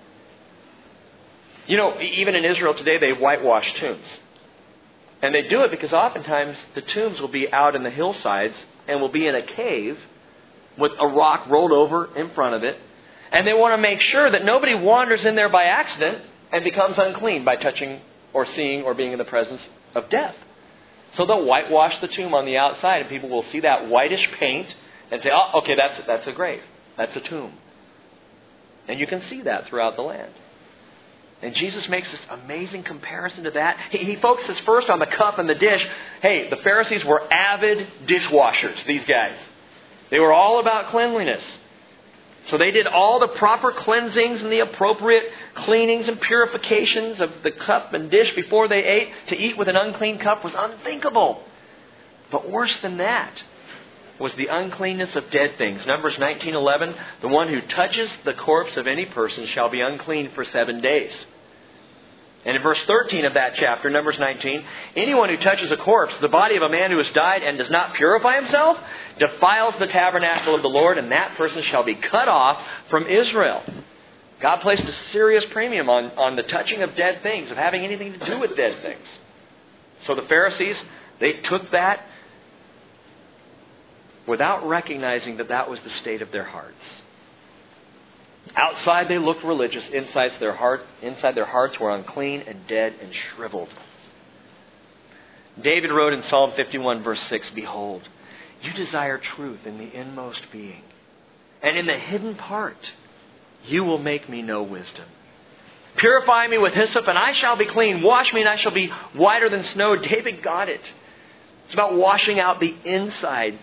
You know, even in Israel today, they whitewash tombs. And they do it because oftentimes the tombs will be out in the hillsides and will be in a cave with a rock rolled over in front of it. And they want to make sure that nobody wanders in there by accident and becomes unclean by touching or seeing or being in the presence of death. So they'll whitewash the tomb on the outside, and people will see that whitish paint and say, oh, okay, that's a grave. That's a tomb. And you can see that throughout the land. And Jesus makes this amazing comparison to that. He focuses first on the cup and the dish. Hey, the Pharisees were avid dishwashers, these guys. They were all about cleanliness. So they did all the proper cleansings and the appropriate cleanings and purifications of the cup and dish before they ate. To eat with an unclean cup was unthinkable. But worse than that was the uncleanness of dead things. Numbers 19:11, the one who touches the corpse of any person shall be unclean for 7 days. And in verse 13 of that chapter, Numbers 19, anyone who touches a corpse, the body of a man who has died, and does not purify himself, defiles the tabernacle of the Lord, and that person shall be cut off from Israel. God placed a serious premium on the touching of dead things, of having anything to do with dead things. So the Pharisees, they took that without recognizing that that was the state of their hearts. Outside they looked religious. Inside their hearts were unclean and dead and shriveled. David wrote in Psalm 51 verse 6, "Behold, you desire truth in the inmost being, and in the hidden part you will make me know wisdom. Purify me with hyssop and I shall be clean. Wash me and I shall be whiter than snow." David got it. It's about washing out the inside.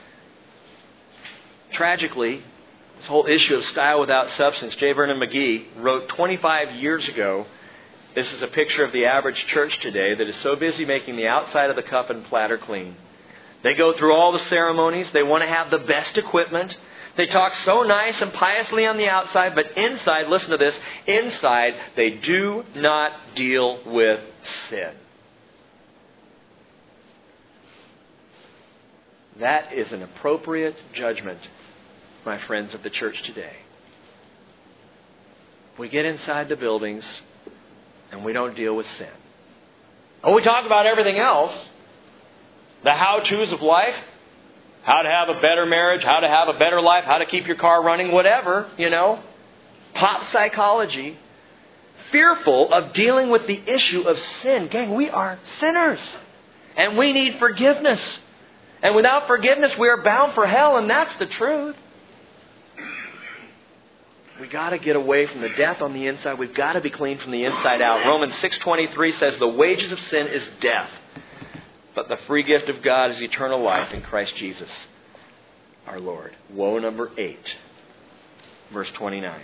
Tragically, this whole issue of style without substance, J. Vernon McGee wrote 25 years ago, this is a picture of the average church today that is so busy making the outside of the cup and platter clean. They go through all the ceremonies. They want to have the best equipment. They talk so nice and piously on the outside, but inside, listen to this, inside they do not deal with sin. That is an appropriate judgment, my friends of the church today. We get inside the buildings and we don't deal with sin. Oh, we talk about everything else. The how-tos of life. How to have a better marriage, how to have a better life, how to keep your car running, whatever, Pop psychology. Fearful of dealing with the issue of sin. Gang, we are sinners. And we need forgiveness. And without forgiveness, we are bound for hell, and that's the truth. We got to get away from the death on the inside. We've got to be clean from the inside out. Romans 6:23 says, "The wages of sin is death, but the free gift of God is eternal life in Christ Jesus, our Lord." Woe number 8, verse 29.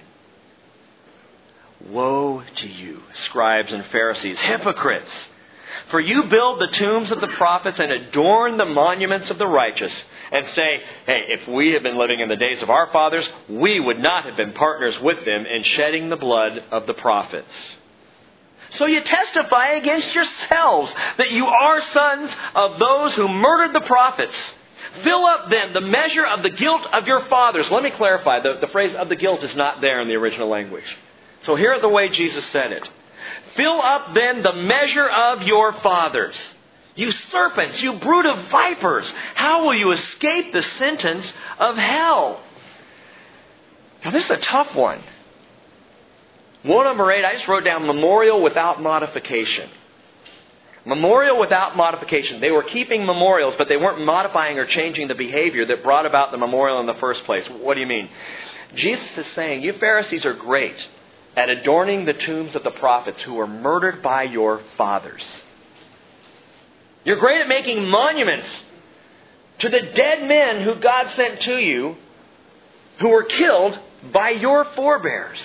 "Woe to you, scribes and Pharisees, hypocrites! For you build the tombs of the prophets and adorn the monuments of the righteous, and say, hey, if we had been living in the days of our fathers, we would not have been partners with them in shedding the blood of the prophets. So you testify against yourselves that you are sons of those who murdered the prophets. Fill up then the measure of the guilt of your fathers." Let me clarify. The phrase "of the guilt" is not there in the original language. So hear the way Jesus said it. "Fill up then the measure of your fathers. You serpents, you brood of vipers, how will you escape the sentence of hell?" Now this is a tough one. Woe number 8, I just wrote down memorial without modification. Memorial without modification. They were keeping memorials, but they weren't modifying or changing the behavior that brought about the memorial in the first place. What do you mean? Jesus is saying, you Pharisees are great at adorning the tombs of the prophets who were murdered by your fathers. You're great at making monuments to the dead men who God sent to you who were killed by your forebears.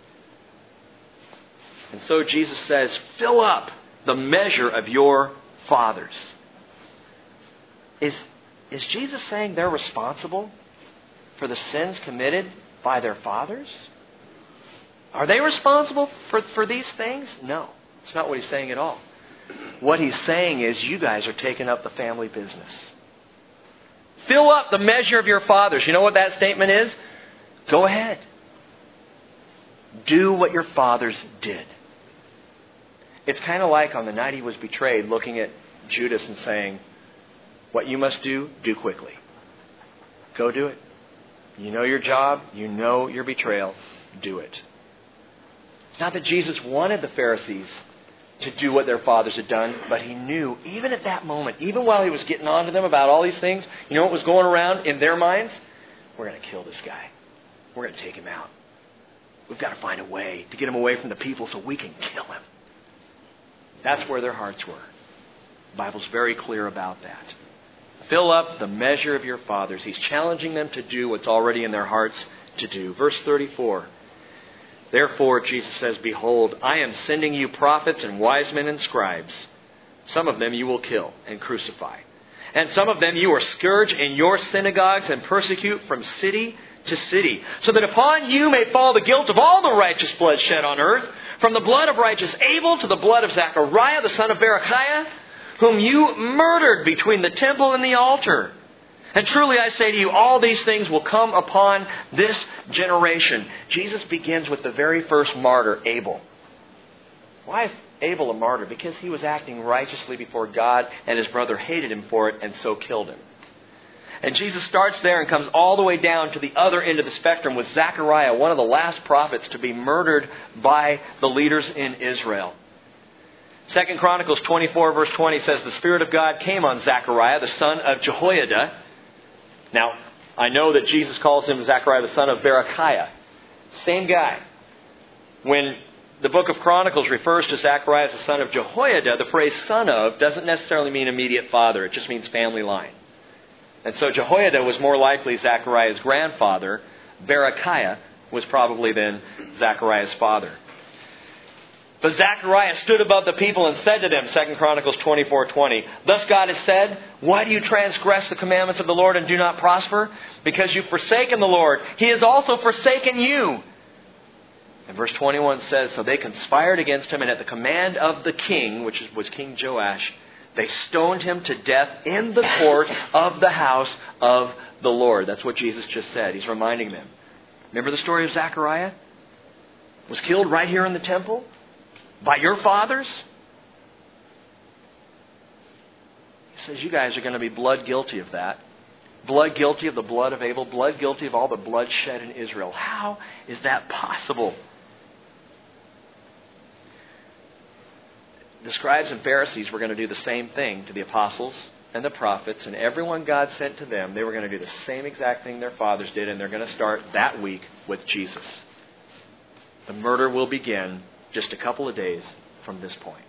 And so Jesus says, fill up the measure of your fathers. Is Jesus saying they're responsible for the sins committed by their fathers? Are they responsible for these things? No. It's not what he's saying at all. What he's saying is you guys are taking up the family business. Fill up the measure of your fathers. You know what that statement is? Go ahead. Do what your fathers did. It's kind of like on the night he was betrayed, looking at Judas and saying, what you must do, do quickly. Go do it. You know your job. You know your betrayal. Do it. It's not that Jesus wanted the Pharisees to do what their fathers had done, but he knew, even at that moment, even while he was getting on to them about all these things, you know what was going around in their minds? We're going to kill this guy. We're going to take him out. We've got to find a way to get him away from the people so we can kill him. That's where their hearts were. The Bible's very clear about that. Fill up the measure of your fathers. He's challenging them to do what's already in their hearts to do. Verse 34. Therefore, Jesus says, behold, I am sending you prophets and wise men and scribes. Some of them you will kill and crucify. And some of them you will scourge in your synagogues and persecute from city to city, so that upon you may fall the guilt of all the righteous blood shed on earth, from the blood of righteous Abel to the blood of Zechariah, the son of Berechiah, whom you murdered between the temple and the altar. And truly I say to you, all these things will come upon this generation. Jesus begins with the very first martyr, Abel. Why is Abel a martyr? Because he was acting righteously before God, and his brother hated him for it and so killed him. And Jesus starts there and comes all the way down to the other end of the spectrum with Zechariah, one of the last prophets to be murdered by the leaders in Israel. 2 Chronicles 24 verse 20 says, the Spirit of God came on Zechariah, the son of Jehoiada. Now, I know that Jesus calls him Zechariah, the son of Berechiah. Same guy. When the book of Chronicles refers to Zechariah as the son of Jehoiada, the phrase son of doesn't necessarily mean immediate father. It just means family line. And so Jehoiada was more likely Zechariah's grandfather. Berechiah was probably then Zechariah's father. But Zechariah stood above the people and said to them, 2 Chronicles 24:20, thus God has said, why do you transgress the commandments of the Lord and do not prosper? Because you've forsaken the Lord. He has also forsaken you. And verse 21 says, so they conspired against him, and at the command of the king, which was King Joash, they stoned him to death in the court of the house of the Lord. That's what Jesus just said. He's reminding them. Remember the story of Zechariah? Was killed right here in the temple by your fathers? He says you guys are going to be blood guilty of that. Blood guilty of the blood of Abel. Blood guilty of all the blood shed in Israel. How is that possible? The scribes and Pharisees were going to do the same thing to the apostles and the prophets and everyone God sent to them. They were going to do the same exact thing their fathers did, and they're going to start that week with Jesus. The murder will begin just a couple of days from this point.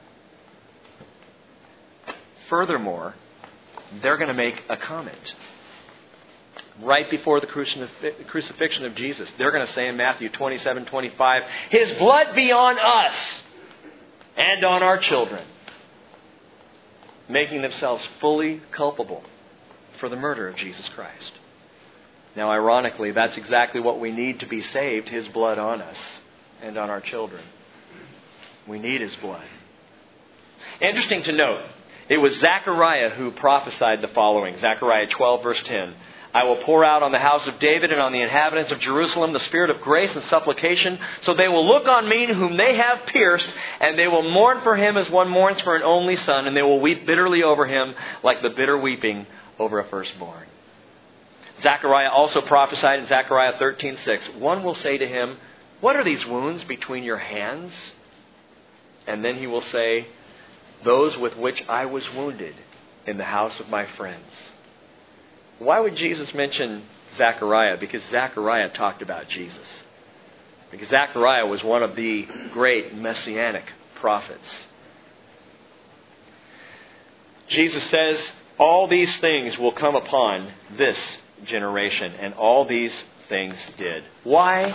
Furthermore, they're going to make a comment. Right before the crucifixion of Jesus, they're going to say in Matthew 27:25, his blood be on us and on our children, making themselves fully culpable for the murder of Jesus Christ. Now, ironically, that's exactly what we need to be saved, his blood on us and on our children. We need his blood. Interesting to note, it was Zechariah who prophesied the following. Zechariah 12, verse 10. I will pour out on the house of David and on the inhabitants of Jerusalem the spirit of grace and supplication, so they will look on me whom they have pierced, and they will mourn for him as one mourns for an only son, and they will weep bitterly over him like the bitter weeping over a firstborn. Zechariah also prophesied in Zechariah 13:6. One will say to him, what are these wounds between your hands? And then he will say, those with which I was wounded in the house of my friends. Why would Jesus mention Zechariah? Because Zechariah talked about Jesus. Because Zechariah was one of the great messianic prophets. Jesus says, all these things will come upon this generation. And all these things did. Why,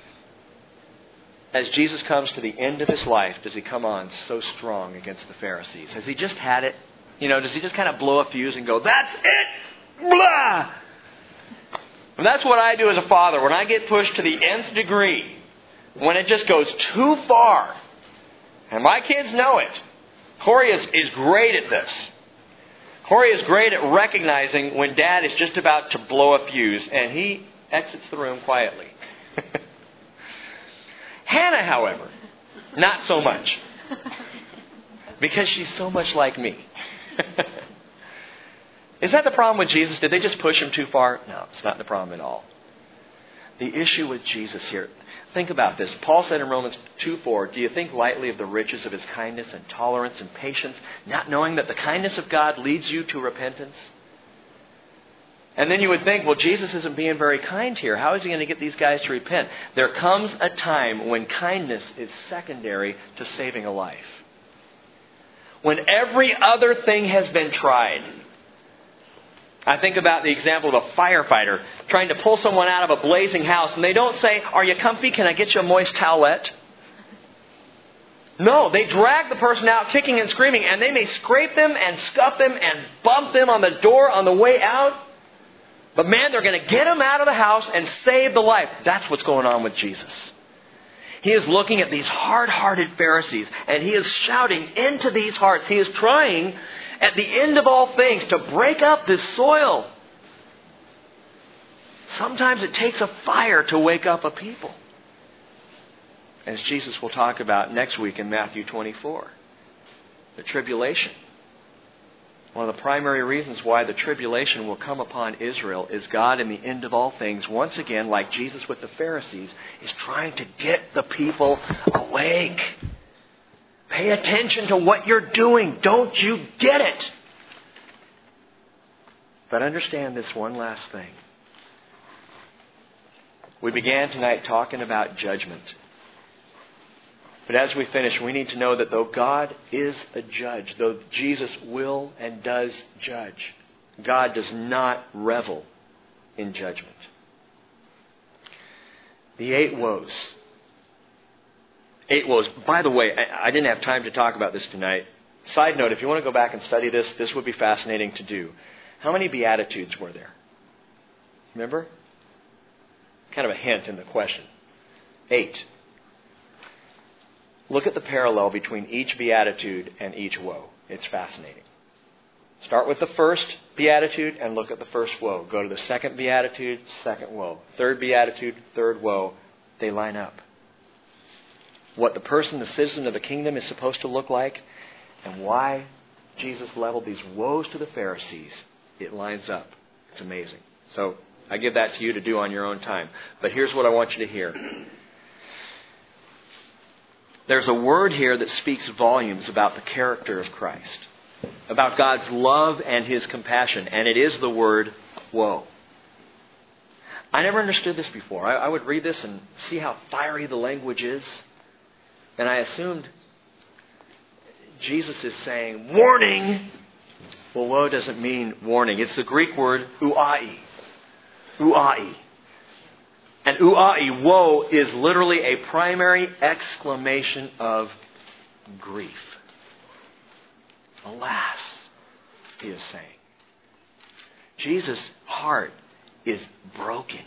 as Jesus comes to the end of his life, does he come on so strong against the Pharisees? Has he just had it? Does he just kind of blow a fuse and go, that's it? Blah! And that's what I do as a father. When I get pushed to the nth degree, when it just goes too far, and my kids know it. Corey is great at this. Corey is great at recognizing when Dad is just about to blow a fuse, and he exits the room quietly. Hannah, however, not so much. Because she's so much like me. Is that the problem with Jesus? Did they just push him too far? No, it's not the problem at all. The issue with Jesus here, think about this. Paul said in Romans 2:4, do you think lightly of the riches of his kindness and tolerance and patience, not knowing that the kindness of God leads you to repentance? And then you would think, well, Jesus isn't being very kind here. How is he going to get these guys to repent? There comes a time when kindness is secondary to saving a life. When every other thing has been tried. I think about the example of a firefighter trying to pull someone out of a blazing house, and they don't say, are you comfy? Can I get you a moist towelette? No, they drag the person out kicking and screaming, and they may scrape them and scuff them and bump them on the door on the way out. But man, they're going to get them out of the house and save the life. That's what's going on with Jesus. He is looking at these hard-hearted Pharisees, and He is shouting into these hearts. He is trying, at the end of all things, to break up this soil. Sometimes it takes a fire to wake up a people. As Jesus will talk about next week in Matthew 24. The tribulation. One of the primary reasons why the tribulation will come upon Israel is God, in the end of all things, once again, like Jesus with the Pharisees, is trying to get the people awake. Pay attention to what you're doing. Don't you get it? But understand this one last thing. We began tonight talking about judgment. But as we finish, we need to know that though God is a judge, though Jesus will and does judge, God does not revel in judgment. The 8 woes. 8 woes. By the way, I didn't have time to talk about this tonight. Side note, if you want to go back and study this, this would be fascinating to do. How many Beatitudes were there? Remember? Kind of a hint in the question. 8. Look at the parallel between each beatitude and each woe. It's fascinating. Start with the first beatitude and look at the first woe. Go to the second beatitude, second woe. Third beatitude, third woe. They line up. What the person, the citizen of the kingdom, is supposed to look like and why Jesus leveled these woes to the Pharisees, it lines up. It's amazing. So I give that to you to do on your own time. But here's what I want you to hear. There's a word here that speaks volumes about the character of Christ, about God's love and His compassion, and it is the word woe. I never understood this before. I would read this and see how fiery the language is, and I assumed Jesus is saying, warning! Well, woe doesn't mean warning. It's the Greek word uai. Uai. And uai, woe, is literally a primary exclamation of grief. Alas, He is saying. Jesus' heart is broken.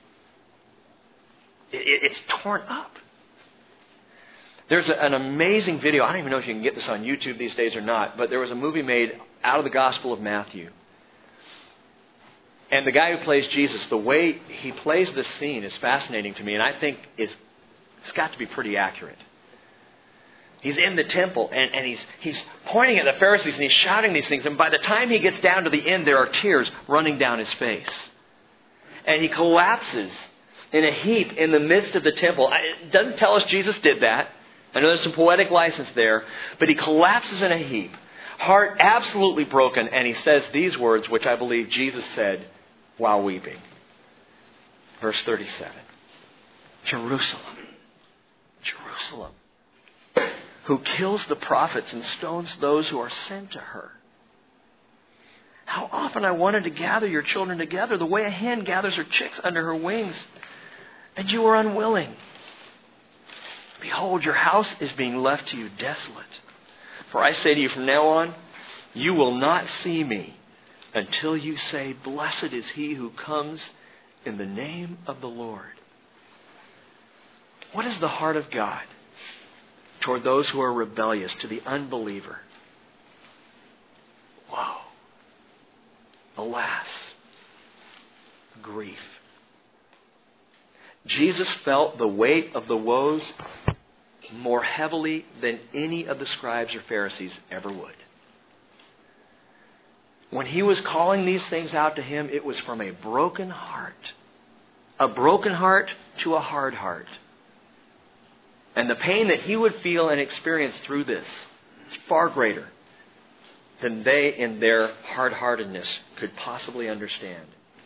It's torn up. There's an amazing video. I don't even know if you can get this on YouTube these days or not, but there was a movie made out of the Gospel of Matthew. And the guy who plays Jesus, the way he plays this scene is fascinating to me, and I think it's got to be pretty accurate. He's in the temple, and he's pointing at the Pharisees, and he's shouting these things, and by the time he gets down to the end, there are tears running down his face. And he collapses in a heap in the midst of the temple. It doesn't tell us Jesus did that. I know there's some poetic license there, but he collapses in a heap, heart absolutely broken, and he says these words, which I believe Jesus said while weeping. Verse 37. Jerusalem, Jerusalem, who kills the prophets and stones those who are sent to her. How often I wanted to gather your children together the way a hen gathers her chicks under her wings, and you were unwilling. Behold, your house is being left to you desolate. For I say to you from now on, you will not see me until you say, blessed is he who comes in the name of the Lord. What is the heart of God toward those who are rebellious, to the unbeliever? Woe. Alas. Grief. Jesus felt the weight of the woes more heavily than any of the scribes or Pharisees ever would. When he was calling these things out to him, it was from a broken heart. A broken heart to a hard heart. And the pain that he would feel and experience through this is far greater than they in their hard-heartedness could possibly understand.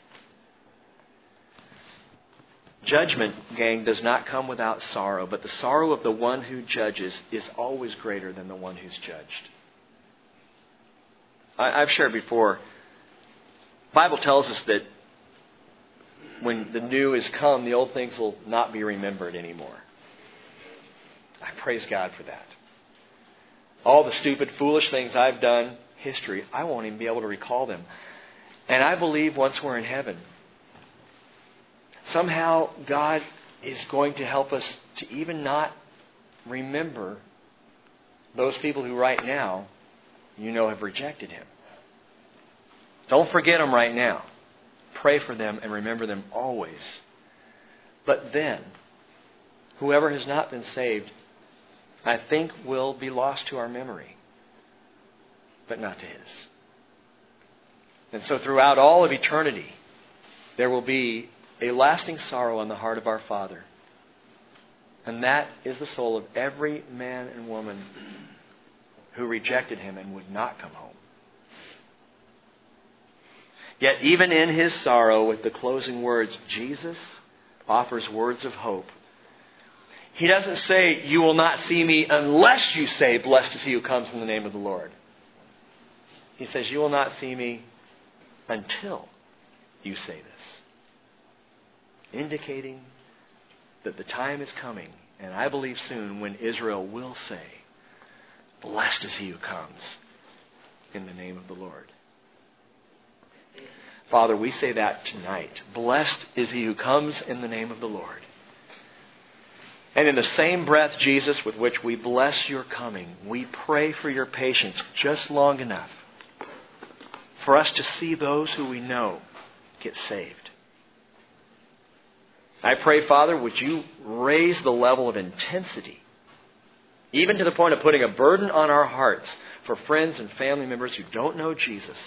Judgment, gang, does not come without sorrow, but the sorrow of the one who judges is always greater than the one who's judged. I've shared before, the Bible tells us that when the new is come, the old things will not be remembered anymore. I praise God for that. all the stupid, foolish things I've done, history, I won't even be able to recall them. And I believe once we're in heaven, somehow God is going to help us to even not remember those people who right now, have rejected Him. Don't forget them right now. Pray for them and remember them always. But then, whoever has not been saved, I think will be lost to our memory, but not to His. And so throughout all of eternity, there will be a lasting sorrow on the heart of our Father. And that is the soul of every man and woman who rejected Him and would not come home. Yet even in His sorrow, with the closing words, Jesus offers words of hope. He doesn't say, you will not see me unless you say, blessed is he who comes in the name of the Lord. He says, you will not see me until you say this. Indicating that the time is coming, and I believe soon, when Israel will say, blessed is he who comes in the name of the Lord. Father, we say that tonight. Blessed is he who comes in the name of the Lord. And in the same breath, Jesus, with which we bless your coming, we pray for your patience just long enough for us to see those who we know get saved. I pray, Father, would you raise the level of intensity, even to the point of putting a burden on our hearts for friends and family members who don't know Jesus.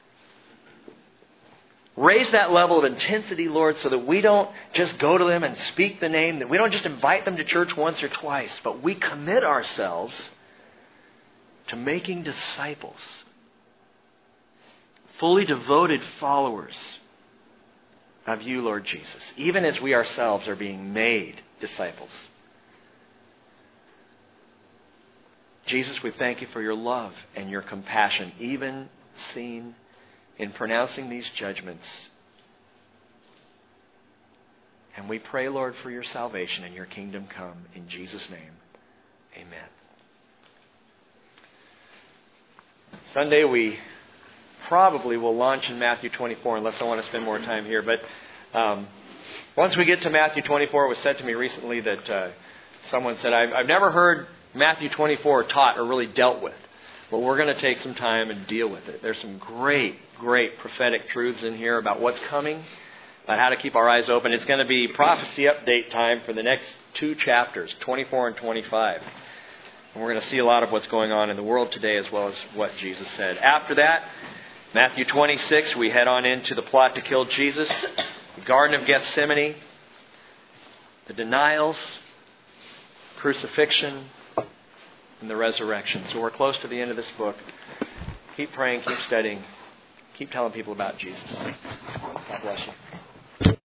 Raise that level of intensity, Lord, so that we don't just go to them and speak the name, that we don't just invite them to church once or twice, but we commit ourselves to making disciples, fully devoted followers of you, Lord Jesus, even as we ourselves are being made disciples. Jesus, we thank you for your love and your compassion, even seen in pronouncing these judgments. And we pray, Lord, for your salvation and your kingdom come. In Jesus' name, amen. Sunday we probably will launch in Matthew 24, unless I want to spend more time here. But once we get to Matthew 24, it was said to me recently that someone said, I've never heard Matthew 24 taught or really dealt with. But we're going to take some time and deal with it. There's some great prophetic truths in here about what's coming, about how to keep our eyes open. It's going to be prophecy update time for the next 2 chapters, 24 and 25. And we're going to see a lot of what's going on in the world today as well as what Jesus said. After that, Matthew 26, we head on into the plot to kill Jesus, the Garden of Gethsemane, the denials, crucifixion, and the resurrection. So we're close to the end of this book. Keep praying, keep studying, keep telling people about Jesus. God bless you.